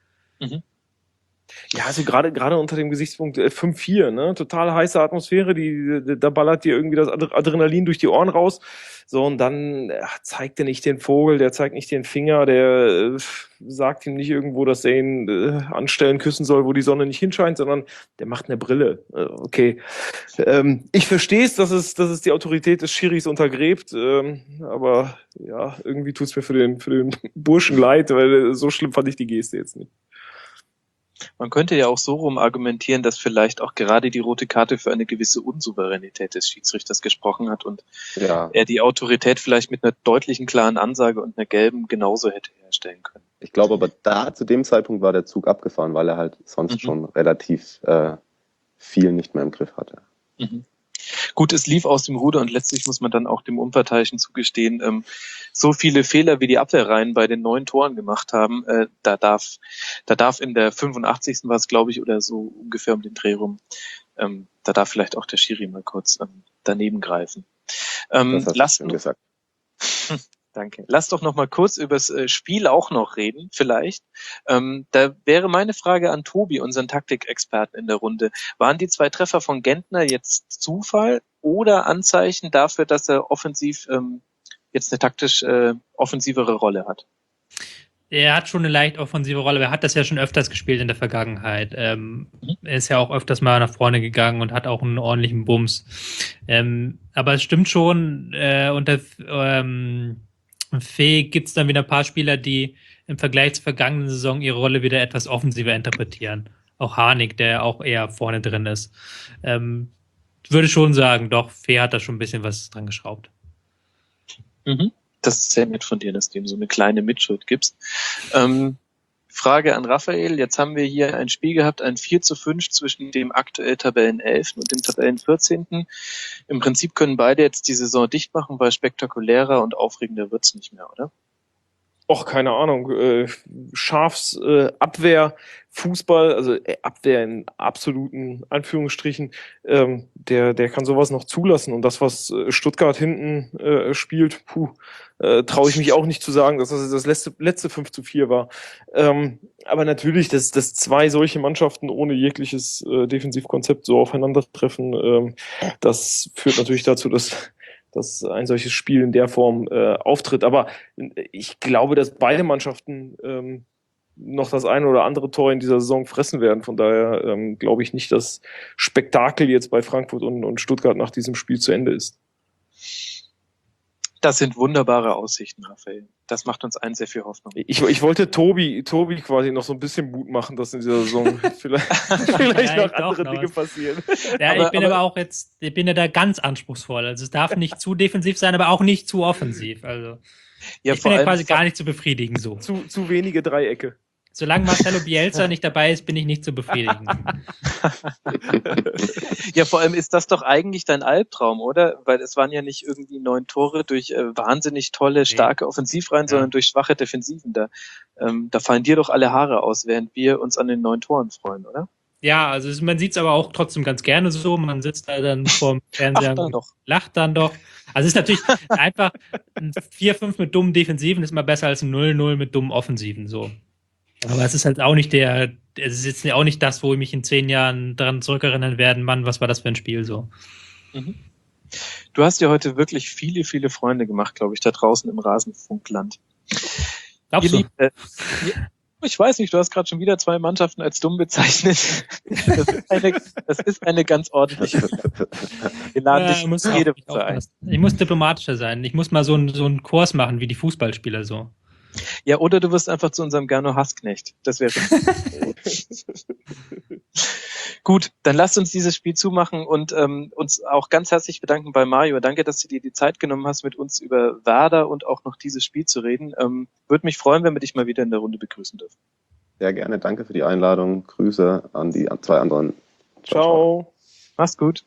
Ja, also gerade gerade unter dem Gesichtspunkt äh, fünf vier, ne? Total heiße Atmosphäre, die, die da ballert dir irgendwie das Ad- Adrenalin durch die Ohren raus. So, und dann äh, zeigt er nicht den Vogel, der zeigt nicht den Finger, der äh, sagt ihm nicht irgendwo, dass er ihn äh, anstellen küssen soll, wo die Sonne nicht hinscheint, sondern der macht eine Brille. Äh, okay. Ähm, ich verstehe es, dass es, dass es die Autorität des Schiris untergräbt, ähm, aber ja, irgendwie tut's mir für den, für den Burschen leid, weil äh, so schlimm fand ich die Geste jetzt nicht.
Man könnte ja auch so rum argumentieren, dass vielleicht auch gerade die rote Karte für eine gewisse Unsouveränität des Schiedsrichters gesprochen hat und
Ja,
er die Autorität vielleicht mit einer deutlichen, klaren Ansage und einer gelben genauso hätte herstellen können.
ich glaube aber da zu dem Zeitpunkt war der Zug abgefahren, weil er halt sonst
Mhm.
schon relativ äh, viel nicht mehr im Griff hatte.
Mhm. Gut, es lief aus dem Ruder und letztlich muss man dann auch dem Unparteiischen zugestehen, ähm, so viele Fehler, wie die Abwehrreihen bei den neun Toren gemacht haben, äh, da darf, da darf in der fünfundachtzigsten war es, glaube ich, oder so ungefähr um den Dreh rum, ähm, da darf vielleicht auch der Schiri mal kurz ähm, daneben greifen. Ähm,
Das hast du
lasst
schön
noch-
gesagt.
Danke. Lass doch noch mal kurz übers äh, Spiel auch noch reden, vielleicht. Ähm, da wäre meine Frage an Tobi, unseren Taktikexperten in der Runde. Waren die zwei Treffer von Gentner jetzt Zufall oder Anzeichen dafür, dass er offensiv ähm, jetzt eine taktisch äh, offensivere Rolle hat?
Er hat schon eine leicht offensive Rolle, aber er hat das ja schon öfters gespielt in der Vergangenheit. Ähm,
Mhm.
Er ist ja auch öfters mal nach vorne gegangen und hat auch einen ordentlichen Bums. Ähm, aber es stimmt schon, äh, unter ähm, Fee gibt es dann wieder ein paar Spieler, die im Vergleich zur vergangenen Saison ihre Rolle wieder etwas offensiver interpretieren. auch Harnik, der auch eher vorne drin ist. Ähm, würde schon sagen, doch, Fee hat da schon ein bisschen was dran geschraubt.
Mhm. Das ist sehr nett von dir, dass du ihm so eine kleine Mitschuld gibst. Ähm, Frage an Raphael. Jetzt haben wir hier ein Spiel gehabt, ein vier zu fünf zwischen dem aktuell Tabellenelften und dem Tabellenvierzehnten. Im Prinzip können beide jetzt die Saison dicht machen, weil spektakulärer und aufregender wird's nicht mehr, oder?
Och, keine Ahnung, äh, Schafs äh, Abwehr, Fußball, also äh, Abwehr in absoluten Anführungsstrichen, ähm, der der kann sowas noch zulassen. Und das, was äh, Stuttgart hinten äh, spielt, puh, äh, traue ich mich auch nicht zu sagen, dass das das letzte letzte fünf zu vier war. Ähm, aber natürlich, dass, dass zwei solche Mannschaften ohne jegliches äh, Defensivkonzept so aufeinandertreffen, ähm, das führt natürlich dazu, dass dass ein solches Spiel in der Form äh, auftritt. Aber ich glaube, dass beide Mannschaften ähm, noch das eine oder andere Tor in dieser Saison fressen werden. Von daher ähm, glaube ich nicht, dass Spektakel jetzt bei Frankfurt und, und Stuttgart nach diesem Spiel zu Ende ist.
Das sind wunderbare Aussichten, Raphael. Das macht uns allen sehr viel Hoffnung.
Ich, ich wollte Tobi, Tobi quasi noch so ein bisschen Mut machen, dass in dieser Saison vielleicht, vielleicht
Ja,
noch
doch,
andere
noch
Dinge
was.
passieren.
Ja,
Aber-
ich bin aber,
aber-
auch jetzt, ich bin ja da ganz anspruchsvoll. Also es darf nicht zu defensiv sein, aber auch nicht zu offensiv. Also
Ja,
ich
vor
bin ja
allem,
quasi gar nicht zu befriedigen so.
Zu, zu wenige Dreiecke.
Solange Marcelo Bielsa nicht dabei ist, bin ich nicht zu befriedigen.
ja, vor allem ist das doch eigentlich dein Albtraum, oder? Weil es waren ja nicht irgendwie neun Tore durch äh, wahnsinnig tolle, starke Offensivreihen,
Ja.
sondern durch schwache Defensiven. Da, ähm, da fallen dir doch alle Haare aus, während wir uns an den neun Toren freuen, oder?
Ja, also es, man sieht es aber auch trotzdem ganz gerne so. Man sitzt da dann vorm Fernseher
Ach, dann
und
doch.
lacht dann doch. Also es ist natürlich einfach ein vier fünf mit dummen Defensiven ist mal besser als ein null null mit dummen Offensiven. So. Aber es ist halt auch nicht der, es ist jetzt auch nicht das, wo ich mich in zehn Jahren daran zurückerinnern werde, Mann, was war das für ein Spiel so.
Mhm. Du hast ja heute wirklich viele, viele Freunde gemacht, glaube ich, da draußen im Rasenfunkland.
Glaubst
Ihr
du?
Lieb- äh, ja, ich weiß nicht, du hast gerade schon wieder zwei Mannschaften als dumm bezeichnet. Das ist eine, das ist eine ganz ordentliche. Wir laden
Ja,
dich
ich, muss
jede
auch,
Woche ein.
ich muss diplomatischer sein. Ich muss mal so einen so einen Kurs machen wie die Fußballspieler so.
Ja, oder du wirst einfach zu unserem Gernot Hassknecht. Das wäre gut. Dann lasst uns dieses Spiel zumachen und ähm, uns auch ganz herzlich bedanken bei Mario. Danke, dass du dir die Zeit genommen hast, mit uns über Werder und auch noch dieses Spiel zu reden. Ähm, würde mich freuen, wenn wir dich mal wieder in der Runde begrüßen dürfen.
Sehr gerne, danke für die Einladung. Grüße an die zwei anderen.
Ciao.
Mach's gut.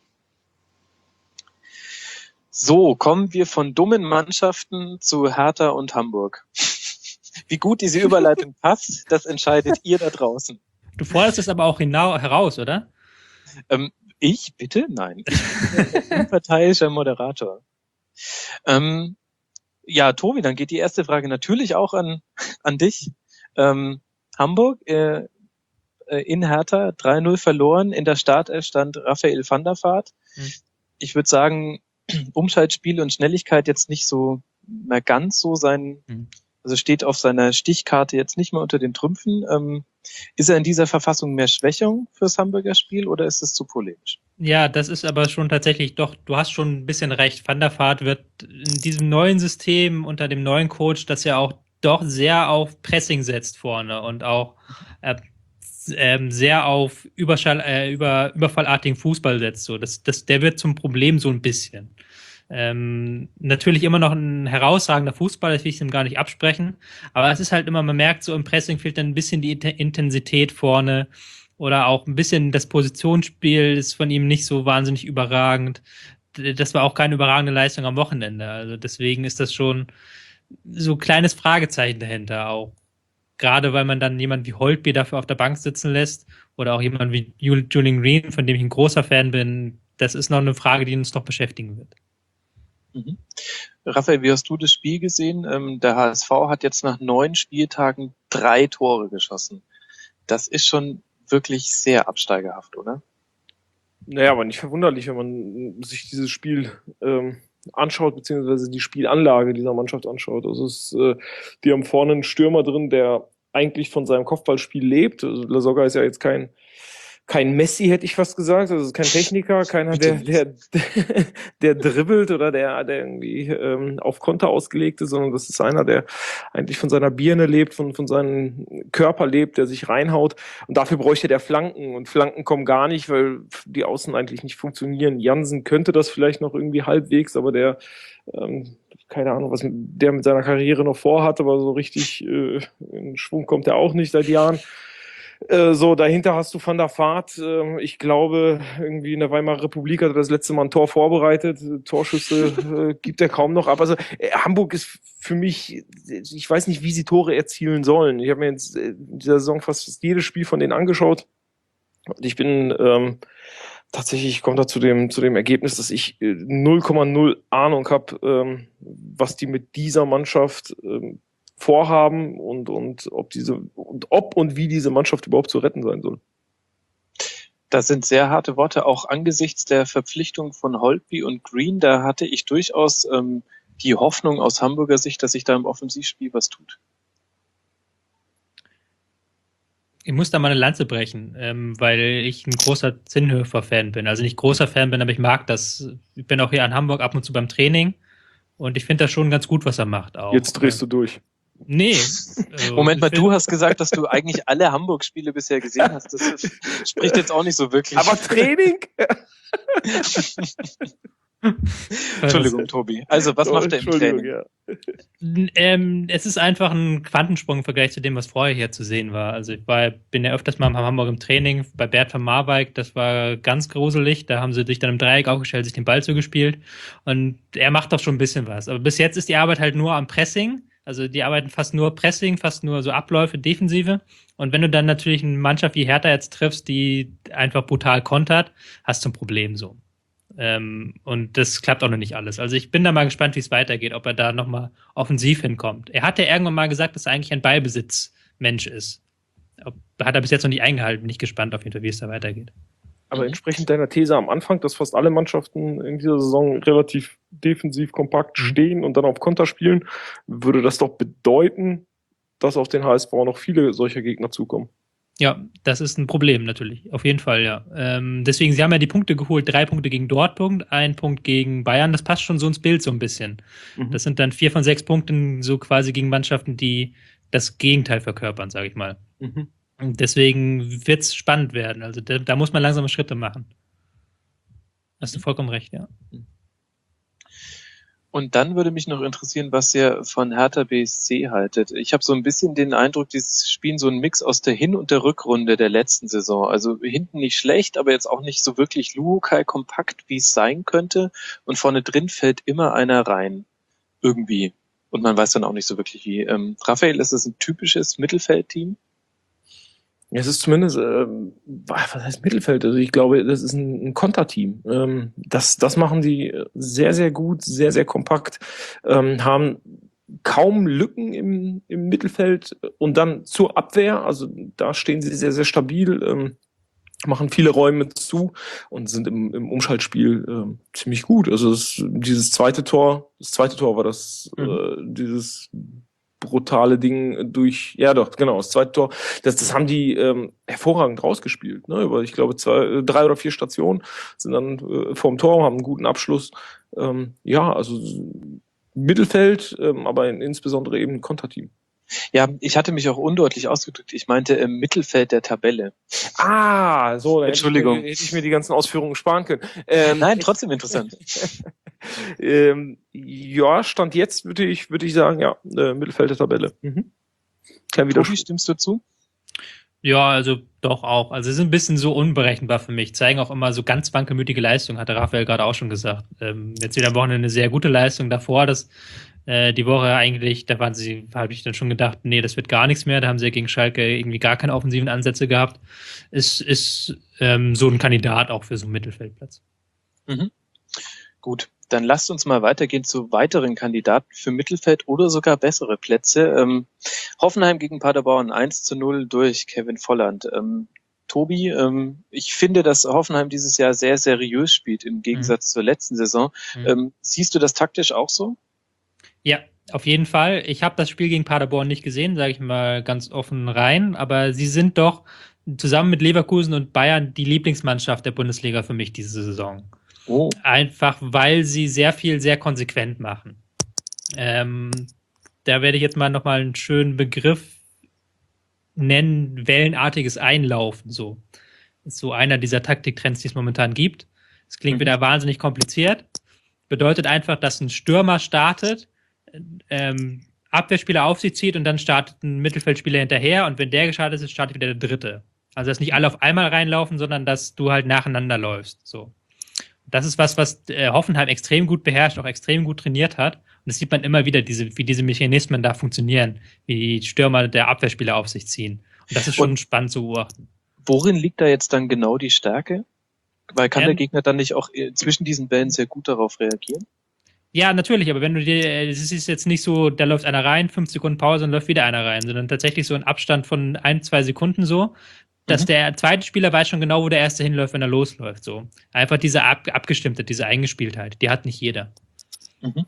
So, kommen wir von dummen Mannschaften zu Hertha und Hamburg. Wie gut diese Überleitung passt, das entscheidet ihr da draußen.
Du forderst es aber auch hinau heraus, oder?
Ähm, ich? Bitte? Nein. Ich bin ein unparteiischer Moderator. Ähm, ja, Tobi, dann geht die erste Frage natürlich auch an, an dich. Ähm, Hamburg äh, äh, in Hertha, drei null verloren. In der Startelf stand Raphael van der Vaart.
Hm.
Ich würde sagen, Umschaltspiel und Schnelligkeit jetzt nicht so mehr ganz so sein,
Hm.
also steht auf seiner Stichkarte jetzt nicht mehr unter den Trümpfen. Ähm, ist er in dieser Verfassung mehr Schwächung fürs Hamburger Spiel oder ist es zu polemisch?
Ja, das ist aber schon tatsächlich doch, du hast schon ein bisschen recht. Van der Vaart wird in diesem neuen System unter dem neuen Coach, das ja auch doch sehr auf Pressing setzt vorne und auch äh, ähm, sehr auf Überschall, äh, über, überfallartigen Fußball setzt. So. Das, das, der wird zum Problem so ein bisschen. Ähm, natürlich immer noch ein herausragender Fußballer, das will ich ihm gar nicht absprechen, aber es ist halt immer, man merkt so im Pressing fehlt dann ein bisschen die Intensität vorne oder auch ein bisschen das Positionsspiel ist von ihm nicht so wahnsinnig überragend. Das war auch keine überragende Leistung am Wochenende, also deswegen ist das schon so ein kleines Fragezeichen dahinter auch. Gerade weil man dann jemanden wie Holtby dafür auf der Bank sitzen lässt oder auch jemanden wie Julian Green, von dem ich ein großer Fan bin, das ist noch eine Frage, die uns noch beschäftigen wird.
Mhm. Raphael, wie hast du das Spiel gesehen? Ähm, der H S V hat jetzt nach neun Spieltagen drei Tore geschossen. Das ist schon wirklich sehr absteigerhaft, oder?
Naja, aber nicht verwunderlich, wenn man sich dieses Spiel ähm, anschaut, beziehungsweise die Spielanlage dieser Mannschaft anschaut. Also es ist, äh, die haben vorne einen Stürmer drin, der eigentlich von seinem Kopfballspiel lebt. Also Lasogga ist ja jetzt kein kein Messi, hätte ich fast gesagt, also kein Techniker, keiner, der, der, der dribbelt oder der, der irgendwie ähm, auf Konter ausgelegt ist, sondern das ist einer, der eigentlich von seiner Birne lebt, von, von seinem Körper lebt, der sich reinhaut. Und dafür bräuchte der Flanken. Und Flanken kommen gar nicht, weil die Außen eigentlich nicht funktionieren. Jansen könnte das vielleicht noch irgendwie halbwegs, aber der, ähm, keine Ahnung, was der mit seiner Karriere noch vorhat, aber so richtig äh, in Schwung kommt er auch nicht seit Jahren. So, dahinter hast du Van der Vaart. Ich glaube, irgendwie in der Weimarer Republik hat er das letzte Mal ein Tor vorbereitet. Torschüsse äh, gibt er kaum noch ab. Also äh, Hamburg ist für mich, ich weiß nicht, wie sie Tore erzielen sollen. Ich habe mir jetzt in dieser Saison fast jedes Spiel von denen angeschaut. Und ich bin ähm, tatsächlich, ich komme da zu dem, zu dem Ergebnis, dass ich äh, null Komma null Ahnung habe, ähm, was die mit dieser Mannschaft ähm, vorhaben und, und ob diese und ob und wie diese Mannschaft überhaupt zu retten sein soll.
Das sind sehr harte Worte, auch angesichts der Verpflichtung von Holtby und Green. Da hatte ich durchaus ähm, die Hoffnung aus Hamburger Sicht, dass sich da im Offensivspiel was tut.
Ich muss da mal eine Lanze brechen, ähm, weil ich ein großer Zinnhöfer-Fan bin. Also nicht großer Fan bin, aber ich mag das. Ich bin auch hier an Hamburg ab und zu beim Training und ich finde das schon ganz gut, was er macht auch.
Jetzt drehst du durch.
Nee. Also
Moment mal, du hast gesagt, dass du eigentlich alle Hamburg-Spiele bisher gesehen hast. Das ist, spricht jetzt auch nicht so wirklich.
Aber Training?
Entschuldigung, Tobi. Also, was
oh,
macht er im Training?
Ja.
Ähm, es ist einfach ein Quantensprung im Vergleich zu dem, was vorher hier zu sehen war. Also ich war, bin ja öfters mal in Hamburg im Training bei Bert van Marwijk. Das war ganz gruselig. Da haben sie sich dann im Dreieck aufgestellt, sich den Ball zugespielt. Und er macht doch schon ein bisschen was. Aber bis jetzt ist die Arbeit halt nur am Pressing. Also die arbeiten fast nur Pressing, fast nur so Abläufe, Defensive. Und wenn du dann natürlich eine Mannschaft wie Hertha jetzt triffst, die einfach brutal kontert, hast du ein Problem so. Ähm, und das klappt auch noch nicht alles. Also ich bin da mal gespannt, wie es weitergeht, ob er da nochmal offensiv hinkommt. Er hat ja irgendwann mal gesagt, dass er eigentlich ein Ballbesitzmensch ist. Ob, hat er bis jetzt noch nicht eingehalten. Bin ich gespannt auf jeden Fall, wie es da weitergeht.
Aber entsprechend deiner These am Anfang, dass fast alle Mannschaften in dieser Saison relativ defensiv kompakt stehen und dann auf Konter spielen, würde das doch bedeuten, dass auf den H S V noch viele solcher Gegner zukommen.
Ja, das ist ein Problem natürlich. Auf jeden Fall, ja. Ähm, deswegen, sie haben ja die Punkte geholt. Drei Punkte gegen Dortmund, ein Punkt gegen Bayern. Das passt schon so ins Bild so ein bisschen. Mhm. Das sind dann vier von sechs Punkten so quasi gegen Mannschaften, die das Gegenteil verkörpern, sage ich mal. Mhm. Und deswegen wird es spannend werden. Also da, da muss man langsame Schritte machen. Hast du vollkommen recht, ja.
Und dann würde mich noch interessieren, was ihr von Hertha B S C haltet. Ich habe so ein bisschen den Eindruck, die spielen so einen Mix aus der Hin- und der Rückrunde der letzten Saison. Also hinten nicht schlecht, aber jetzt auch nicht so wirklich Luhukai kompakt, wie es sein könnte. Und vorne drin fällt immer einer rein. Irgendwie. Und man weiß dann auch nicht so wirklich wie. Ähm, Raphael, ist das ein typisches Mittelfeldteam?
Es ist zumindest, ähm, was heißt Mittelfeld? Also ich glaube, das ist ein, ein Konterteam. Ähm, das, das machen die sehr, sehr gut, sehr, sehr kompakt, ähm, haben kaum Lücken im, im Mittelfeld und dann zur Abwehr. Also da stehen sie sehr, sehr stabil, ähm, machen viele Räume zu und sind im, im Umschaltspiel ähm, ziemlich gut. Also das, dieses zweite Tor, das zweite Tor war das, mhm. äh, dieses brutale Ding durch, ja doch, genau, das zweite Tor, das, das haben die ähm, hervorragend rausgespielt, ne, über, ich glaube, zwei, drei oder vier Stationen, sind dann äh, vorm Tor, haben einen guten Abschluss, ähm, ja, also Mittelfeld, ähm, aber in, insbesondere eben ein Konterteam.
Ja, ich hatte mich auch undeutlich ausgedrückt. Ich meinte im Mittelfeld der Tabelle.
Ah, so, dann
Entschuldigung.
Hätte ich, mir, hätte ich mir die ganzen Ausführungen sparen können. Ähm,
Nein, trotzdem interessant.
ähm, ja, Stand jetzt würde ich, würde ich sagen, ja, äh, Mittelfeld der Tabelle. Mhm.
Tobi, stimmst du zu?
Ja, also doch auch. Also sie sind ein bisschen so unberechenbar für mich. Zeigen auch immer so ganz wankelmütige Leistungen, hatte Raphael gerade auch schon gesagt. Ähm, jetzt wieder am Wochenende eine sehr gute Leistung. Davor, das äh, die Woche eigentlich, da waren sie, habe ich dann schon gedacht, nee, das wird gar nichts mehr. Da haben sie ja gegen Schalke irgendwie gar keine offensiven Ansätze gehabt. Ist, ist ähm, so ein Kandidat auch für so einen Mittelfeldplatz.
Mhm. Gut. Dann lasst uns mal weitergehen zu weiteren Kandidaten für Mittelfeld oder sogar bessere Plätze. Ähm, Hoffenheim gegen Paderborn eins zu null durch Kevin Volland. Ähm, Tobi, ähm, ich finde, dass Hoffenheim dieses Jahr sehr seriös spielt im Gegensatz mhm. zur letzten Saison. Mhm. Ähm, siehst du das taktisch auch so?
Ja, auf jeden Fall. Ich habe das Spiel gegen Paderborn nicht gesehen, sage ich mal ganz offen rein, aber sie sind doch zusammen mit Leverkusen und Bayern die Lieblingsmannschaft der Bundesliga für mich diese Saison.
Oh.
Einfach, weil sie sehr viel, sehr konsequent machen. Ähm, da werde ich jetzt mal nochmal einen schönen Begriff nennen, wellenartiges Einlaufen, so. Ist so einer dieser Taktiktrends, die es momentan gibt. Es klingt
Mhm.
wieder wahnsinnig kompliziert. Bedeutet einfach, dass ein Stürmer startet, ähm, Abwehrspieler auf sich zieht und dann startet ein Mittelfeldspieler hinterher und wenn der gestartet ist, startet wieder der dritte. Also, dass nicht alle auf einmal reinlaufen, sondern dass du halt nacheinander läufst, so. Das ist was, was äh, Hoffenheim extrem gut beherrscht, auch extrem gut trainiert hat. Und das sieht man immer wieder, diese, wie diese Mechanismen da funktionieren, wie die Stürmer der Abwehrspieler auf sich ziehen. Und das ist schon
Und
spannend zu beobachten.
worin liegt da jetzt dann genau die Stärke? Weil kann
Ähm,
der Gegner dann nicht auch äh, zwischen diesen Bällen sehr gut darauf reagieren?
Ja, natürlich, aber wenn du dir, äh, es ist jetzt nicht so, da läuft einer rein, fünf Sekunden Pause und läuft wieder einer rein, sondern tatsächlich so ein Abstand von ein, zwei Sekunden so, dass
Mhm.
der zweite Spieler weiß schon genau, wo der erste hinläuft, wenn er losläuft, so. Einfach diese Ab Abgestimmtheit, diese Eingespieltheit, die hat nicht jeder.
Mhm.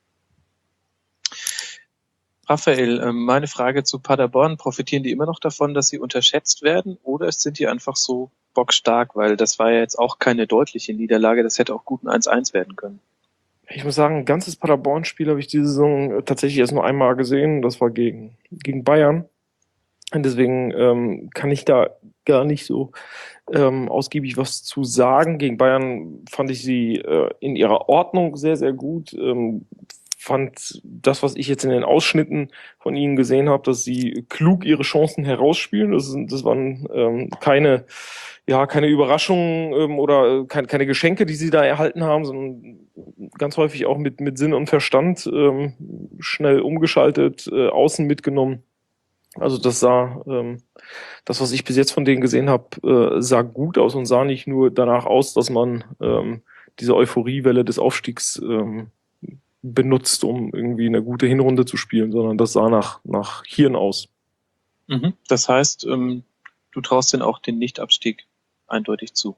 Raphael, ähm, meine Frage zu Paderborn, profitieren die immer noch davon, dass sie unterschätzt werden oder sind die einfach so bockstark? Weil das war ja jetzt auch keine deutliche Niederlage, das hätte auch gut ein eins eins werden können.
Ich muss sagen, ein ganzes Paderborn-Spiel habe ich diese Saison tatsächlich erst nur einmal gesehen. Das war gegen, gegen Bayern. Und deswegen ähm, kann ich da gar nicht so ähm, ausgiebig was zu sagen. Gegen Bayern fand ich sie äh, in ihrer Ordnung sehr, sehr gut. Ähm, fand das, was ich jetzt in den Ausschnitten von ihnen gesehen habe, dass sie klug ihre Chancen herausspielen. Das, sind, das waren ähm, keine, ja, keine Überraschungen ähm, oder keine, keine Geschenke, die sie da erhalten haben, sondern ganz häufig auch mit, mit Sinn und Verstand ähm, schnell umgeschaltet, äh, außen mitgenommen. Also das sah, ähm, das, was ich bis jetzt von denen gesehen habe, äh, sah gut aus und sah nicht nur danach aus, dass man ähm, diese Euphoriewelle des Aufstiegs ähm, benutzt, um irgendwie eine gute Hinrunde zu spielen, sondern das sah nach, nach Hirn aus.
Mhm. Das heißt, ähm, du traust denn auch den Nichtabstieg eindeutig zu.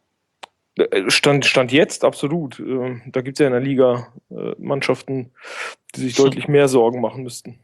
Stand, Stand jetzt absolut. Äh, da gibt es ja in der Liga äh, Mannschaften, die sich deutlich mehr Sorgen machen müssten.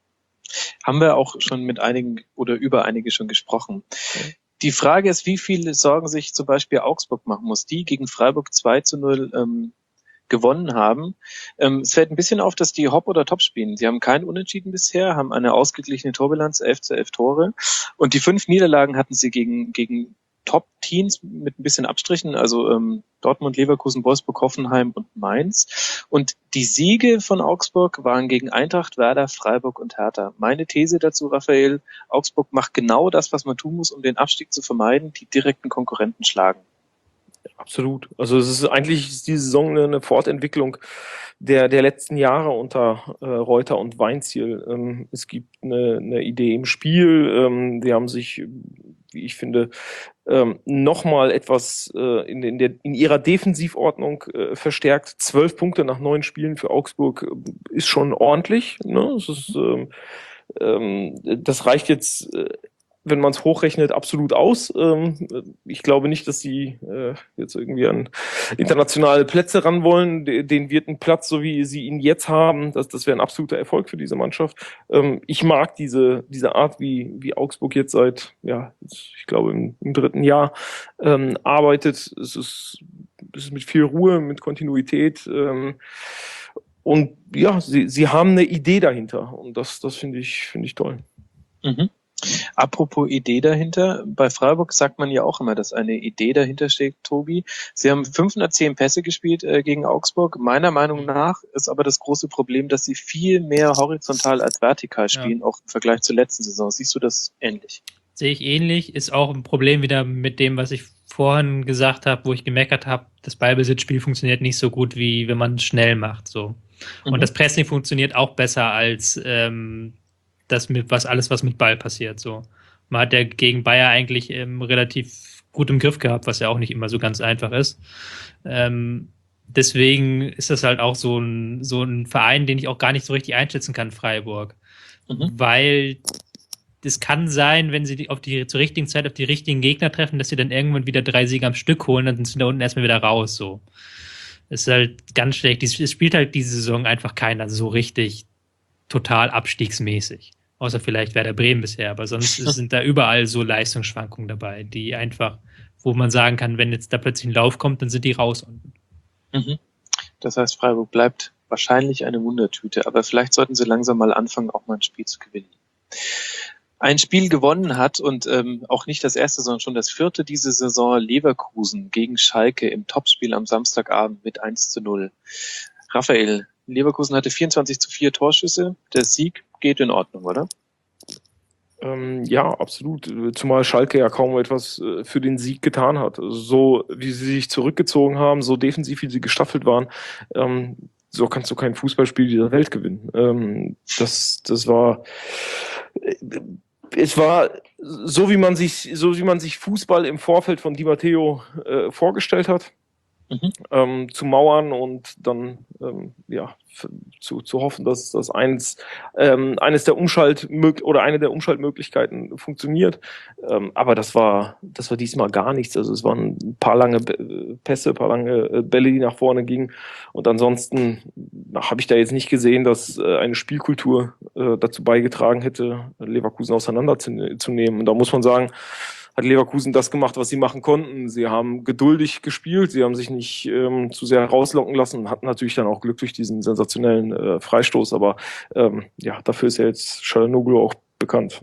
Haben wir auch schon mit einigen oder über einige schon gesprochen. Die Frage ist, wie viele Sorgen sich zum Beispiel Augsburg machen muss, die gegen Freiburg zwei zu null ähm, gewonnen haben. Ähm, es fällt ein bisschen auf, dass die Hop oder Top spielen. Sie haben keinen Unentschieden bisher, haben eine ausgeglichene Torbilanz, elf zu elf Tore. Und die fünf Niederlagen hatten sie gegen, gegen Top-Teams mit ein bisschen Abstrichen, also ähm, Dortmund, Leverkusen, Wolfsburg, Hoffenheim und Mainz. Und die Siege von Augsburg waren gegen Eintracht, Werder, Freiburg und Hertha. Meine These dazu, Raphael, Augsburg macht genau das, was man tun muss, um den Abstieg zu vermeiden, die direkten Konkurrenten schlagen.
Absolut. Also es ist eigentlich ist die Saison eine Fortentwicklung der, der letzten Jahre unter äh, Reuter und Weinziel. Ähm, es gibt eine, eine Idee im Spiel. Ähm, die haben sich, wie ich finde, ähm, nochmal etwas äh, in, in, der, in ihrer Defensivordnung äh, verstärkt. Zwölf Punkte nach neun Spielen für Augsburg äh, ist schon ordentlich. Ne? Es ist, ähm, ähm, das reicht jetzt äh, wenn man es hochrechnet, absolut aus. Ähm, ich glaube nicht, dass sie äh, jetzt irgendwie an internationale Plätze ran wollen. De- den wird ein Platz, so wie sie ihn jetzt haben, das, das wäre ein absoluter Erfolg für diese Mannschaft. Ähm, ich mag diese diese Art, wie wie Augsburg jetzt seit, ja, ich glaube im, im dritten Jahr ähm, arbeitet. Es ist, es ist mit viel Ruhe, mit Kontinuität. Ähm, und ja, sie sie haben eine Idee dahinter und das das finde ich finde ich toll.
Mhm. Apropos Idee dahinter, bei Freiburg sagt man ja auch immer, dass eine Idee dahinter steht, Tobi. Sie haben fünfhundertzehn Pässe gespielt äh, gegen Augsburg. Meiner Meinung nach ist aber das große Problem, dass sie viel mehr horizontal als vertikal spielen, ja. Auch im Vergleich zur letzten Saison. Siehst du das ähnlich?
Sehe ich ähnlich. Ist auch ein Problem wieder mit dem, was ich vorhin gesagt habe, wo ich gemeckert habe, das Ballbesitzspiel funktioniert nicht so gut, wie wenn man es schnell macht. So. Und mhm. das Pressing funktioniert auch besser als ähm, das mit was alles, was mit Ball passiert. So. Man hat ja gegen Bayer eigentlich ähm, relativ gut im Griff gehabt, was ja auch nicht immer so ganz einfach ist. Ähm, deswegen ist das halt auch so ein, so ein Verein, den ich auch gar nicht so richtig einschätzen kann, Freiburg. Mhm. Weil das kann sein, wenn sie die auf die zur richtigen Zeit auf die richtigen Gegner treffen, dass sie dann irgendwann wieder drei Siege am Stück holen, dann sind sie da unten erstmal wieder raus. So. Das ist halt ganz schlecht. Es spielt halt diese Saison einfach keiner so richtig total abstiegsmäßig. Außer vielleicht Werder Bremen bisher, aber sonst sind da überall so Leistungsschwankungen dabei, die einfach, wo man sagen kann, wenn jetzt da plötzlich ein Lauf kommt, dann sind die raus unten.
Mhm. Das heißt, Freiburg bleibt wahrscheinlich eine Wundertüte, aber vielleicht sollten sie langsam mal anfangen, auch mal ein Spiel zu gewinnen. Ein Spiel gewonnen hat und ähm, auch nicht das erste, sondern schon das vierte diese Saison, Leverkusen gegen Schalke im Topspiel am Samstagabend mit eins zu null. Raphael, Leverkusen hatte vierundzwanzig zu vier Torschüsse. Der Sieg geht in Ordnung, oder?
Ähm, ja, absolut. Zumal Schalke ja kaum etwas äh, für den Sieg getan hat. Also so wie sie sich zurückgezogen haben, so defensiv wie sie gestaffelt waren, ähm, so kannst du kein Fußballspiel dieser Welt gewinnen. Ähm, das, das war, äh, es war so, wie man sich, so wie man sich Fußball im Vorfeld von Di Matteo äh, vorgestellt hat. Mhm. Ähm, zu mauern und dann ähm, ja zu, zu hoffen, dass das eins ähm, eines der Umschalt oder eine der Umschaltmöglichkeiten funktioniert. Ähm, aber das war das war diesmal gar nichts. Also es waren ein paar lange Pässe, ein paar lange Bälle, die nach vorne gingen. Und ansonsten habe ich da jetzt nicht gesehen, dass äh, eine Spielkultur äh, dazu beigetragen hätte, Leverkusen auseinanderzunehmen. Und da muss man sagen, hat Leverkusen das gemacht, was sie machen konnten. Sie haben geduldig gespielt, sie haben sich nicht ähm, zu sehr rauslocken lassen und hatten natürlich dann auch Glück durch diesen sensationellen äh, Freistoß. Aber ähm, ja, dafür ist ja jetzt Çalhanoğlu auch bekannt.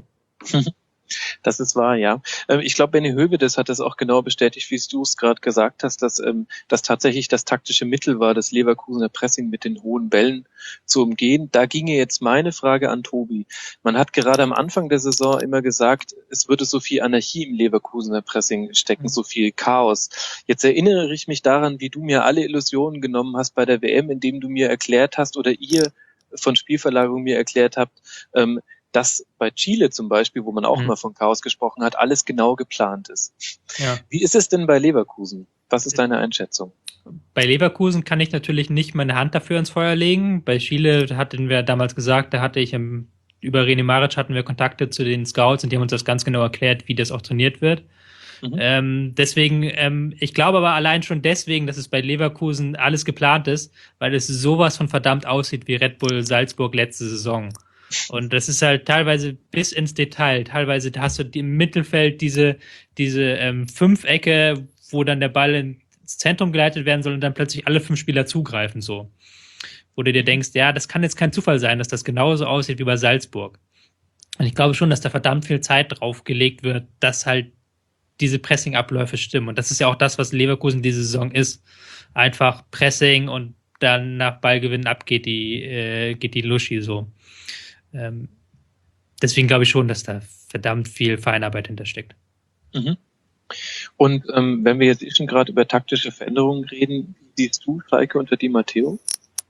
Das ist wahr, ja. Ich glaube, Benny Höwedes hat das auch genau bestätigt, wie du es gerade gesagt hast, dass ähm, das tatsächlich das taktische Mittel war, das Leverkusener Pressing mit den hohen Bällen zu umgehen. Da ginge jetzt meine Frage an Tobi. Man hat gerade am Anfang der Saison immer gesagt, es würde so viel Anarchie im Leverkusener Pressing stecken, so viel Chaos. Jetzt erinnere ich mich daran, wie du mir alle Illusionen genommen hast bei der W M, indem du mir erklärt hast oder ihr von Spielverlagerung mir erklärt habt, ähm, dass bei Chile zum Beispiel, wo man auch mhm. mal von Chaos gesprochen hat, alles genau geplant ist. Ja. Wie ist es denn bei Leverkusen? Was ist deine Einschätzung?
Bei Leverkusen kann ich natürlich nicht meine Hand dafür ins Feuer legen. Bei Chile hatten wir damals gesagt, da hatte ich im, über René Maric hatten wir Kontakte zu den Scouts und die haben uns das ganz genau erklärt, wie das auch trainiert wird. Mhm. Ähm, deswegen, ähm, ich glaube aber allein schon deswegen, dass es bei Leverkusen alles geplant ist, weil es sowas von verdammt aussieht wie Red Bull Salzburg letzte Saison. Und das ist halt teilweise bis ins Detail. Teilweise hast du im Mittelfeld diese, diese ähm, Fünfecke, wo dann der Ball ins Zentrum geleitet werden soll und dann plötzlich alle fünf Spieler zugreifen, so. Wo du dir denkst, ja, das kann jetzt kein Zufall sein, dass das genauso aussieht wie bei Salzburg. Und ich glaube schon, dass da verdammt viel Zeit drauf gelegt wird, dass halt diese Pressing-Abläufe stimmen. Und das ist ja auch das, was Leverkusen diese Saison ist. Einfach Pressing und dann nach Ballgewinn ab geht die, äh, geht die Luschi so. Ähm, deswegen glaube ich schon, dass da verdammt viel Feinarbeit hintersteckt.
Mhm. Und ähm, wenn wir jetzt schon gerade über taktische Veränderungen reden, wie siehst du Schalke unter Di Matteo?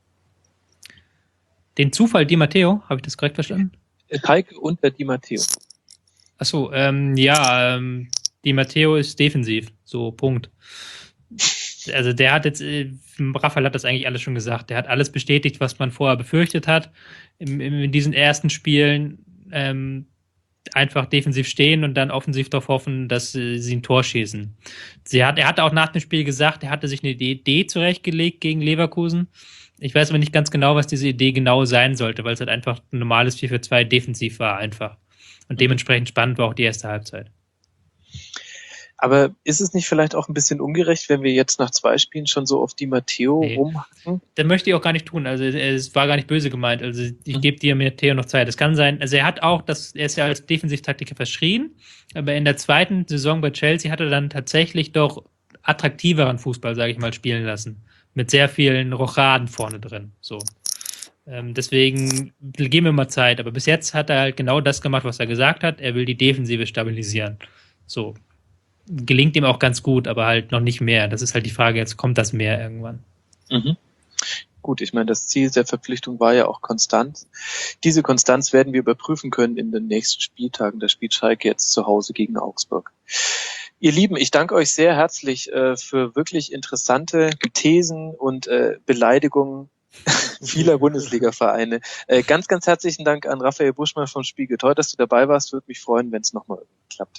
Den Zufall Di Matteo, habe ich das korrekt verstanden?
Schalke unter Di Matteo.
Achso, ähm, ja, ähm, Di Matteo ist defensiv, so Punkt. Also der hat jetzt, äh, Raphael hat das eigentlich alles schon gesagt, der hat alles bestätigt, was man vorher befürchtet hat. In, in diesen ersten Spielen ähm, einfach defensiv stehen und dann offensiv darauf hoffen, dass äh, sie ein Tor schießen. Sie hat, er hatte auch nach dem Spiel gesagt, er hatte sich eine Idee zurechtgelegt gegen Leverkusen. Ich weiß aber nicht ganz genau, was diese Idee genau sein sollte, weil es halt einfach ein normales vier vier zwei defensiv war einfach. Und dementsprechend spannend war auch die erste Halbzeit.
Aber ist es nicht vielleicht auch ein bisschen ungerecht, wenn wir jetzt nach zwei Spielen schon so auf Di Matteo nee. rumhacken?
Das möchte ich auch gar nicht tun. Also es war gar nicht böse gemeint. Also ich mhm. gebe Di Matteo noch Zeit. Es kann sein, also er hat auch, das, er ist ja als Defensivtaktiker verschrien, aber in der zweiten Saison bei Chelsea hat er dann tatsächlich doch attraktiveren Fußball, sage ich mal, spielen lassen. Mit sehr vielen Rochaden vorne drin. So. Ähm, deswegen geben wir mal Zeit. Aber bis jetzt hat er halt genau das gemacht, was er gesagt hat. Er will die Defensive stabilisieren. So. Gelingt ihm auch ganz gut, aber halt noch nicht mehr. Das ist halt die Frage, jetzt kommt das mehr irgendwann.
Mhm. Gut, ich meine, das Ziel der Verpflichtung war ja auch Konstanz. Diese Konstanz werden wir überprüfen können in den nächsten Spieltagen. Da spielt Schalke jetzt zu Hause gegen Augsburg. Ihr Lieben, ich danke euch sehr herzlich äh, für wirklich interessante Thesen und äh, Beleidigungen vieler Bundesliga-Vereine. Äh, ganz, ganz herzlichen Dank an Raphael Buschmann vom Spiegel. Toll, dass du dabei warst. Würde mich freuen, wenn es nochmal klappt.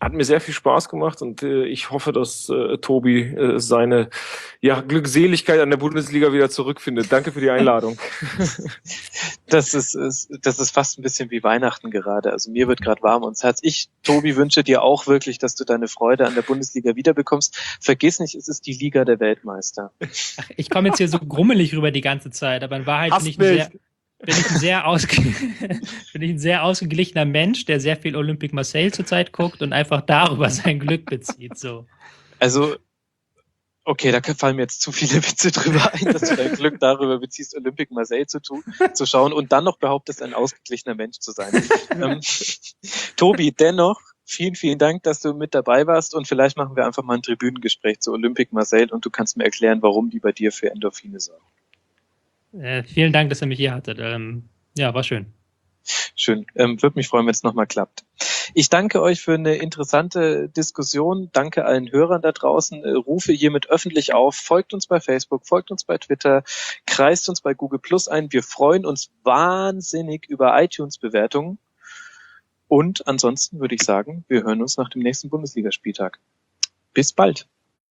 Hat mir sehr viel Spaß gemacht und äh, ich hoffe, dass äh, Tobi äh, seine ja, Glückseligkeit an der Bundesliga wieder zurückfindet. Danke für die Einladung.
Das ist, ist, das ist fast ein bisschen wie Weihnachten gerade. Also mir wird gerade warm ums Herz. Ich, Tobi, wünsche dir auch wirklich, dass du deine Freude an der Bundesliga wiederbekommst. Vergiss nicht, es ist die Liga der Weltmeister.
Ich komme jetzt hier so grummelig rüber die ganze Zeit, aber in Wahrheit bin ich, ein sehr, bin, ich ein sehr ausge bin ich ein sehr ausgeglichener Mensch, der sehr viel Olympique Marseille zurzeit guckt und einfach darüber sein Glück bezieht. So.
Also, okay, da fallen mir jetzt zu viele Witze drüber ein, dass du dein Glück darüber beziehst, Olympique Marseille zu, tun, zu schauen und dann noch behauptest, ein ausgeglichener Mensch zu sein. ähm, Tobi, dennoch, vielen, vielen Dank, dass du mit dabei warst und vielleicht machen wir einfach mal ein Tribünengespräch zu Olympique Marseille und du kannst mir erklären, warum die bei dir für Endorphine sorgen.
Äh, vielen Dank, dass ihr mich hier hattet. Ähm, ja, war schön.
Schön. Ähm, würde mich freuen, wenn es nochmal klappt. Ich danke euch für eine interessante Diskussion. Danke allen Hörern da draußen. Äh, rufe hiermit öffentlich auf. Folgt uns bei Facebook, folgt uns bei Twitter, kreist uns bei Google Plus ein. Wir freuen uns wahnsinnig über iTunes-Bewertungen. Und ansonsten würde ich sagen, wir hören uns nach dem nächsten Bundesligaspieltag. Bis bald.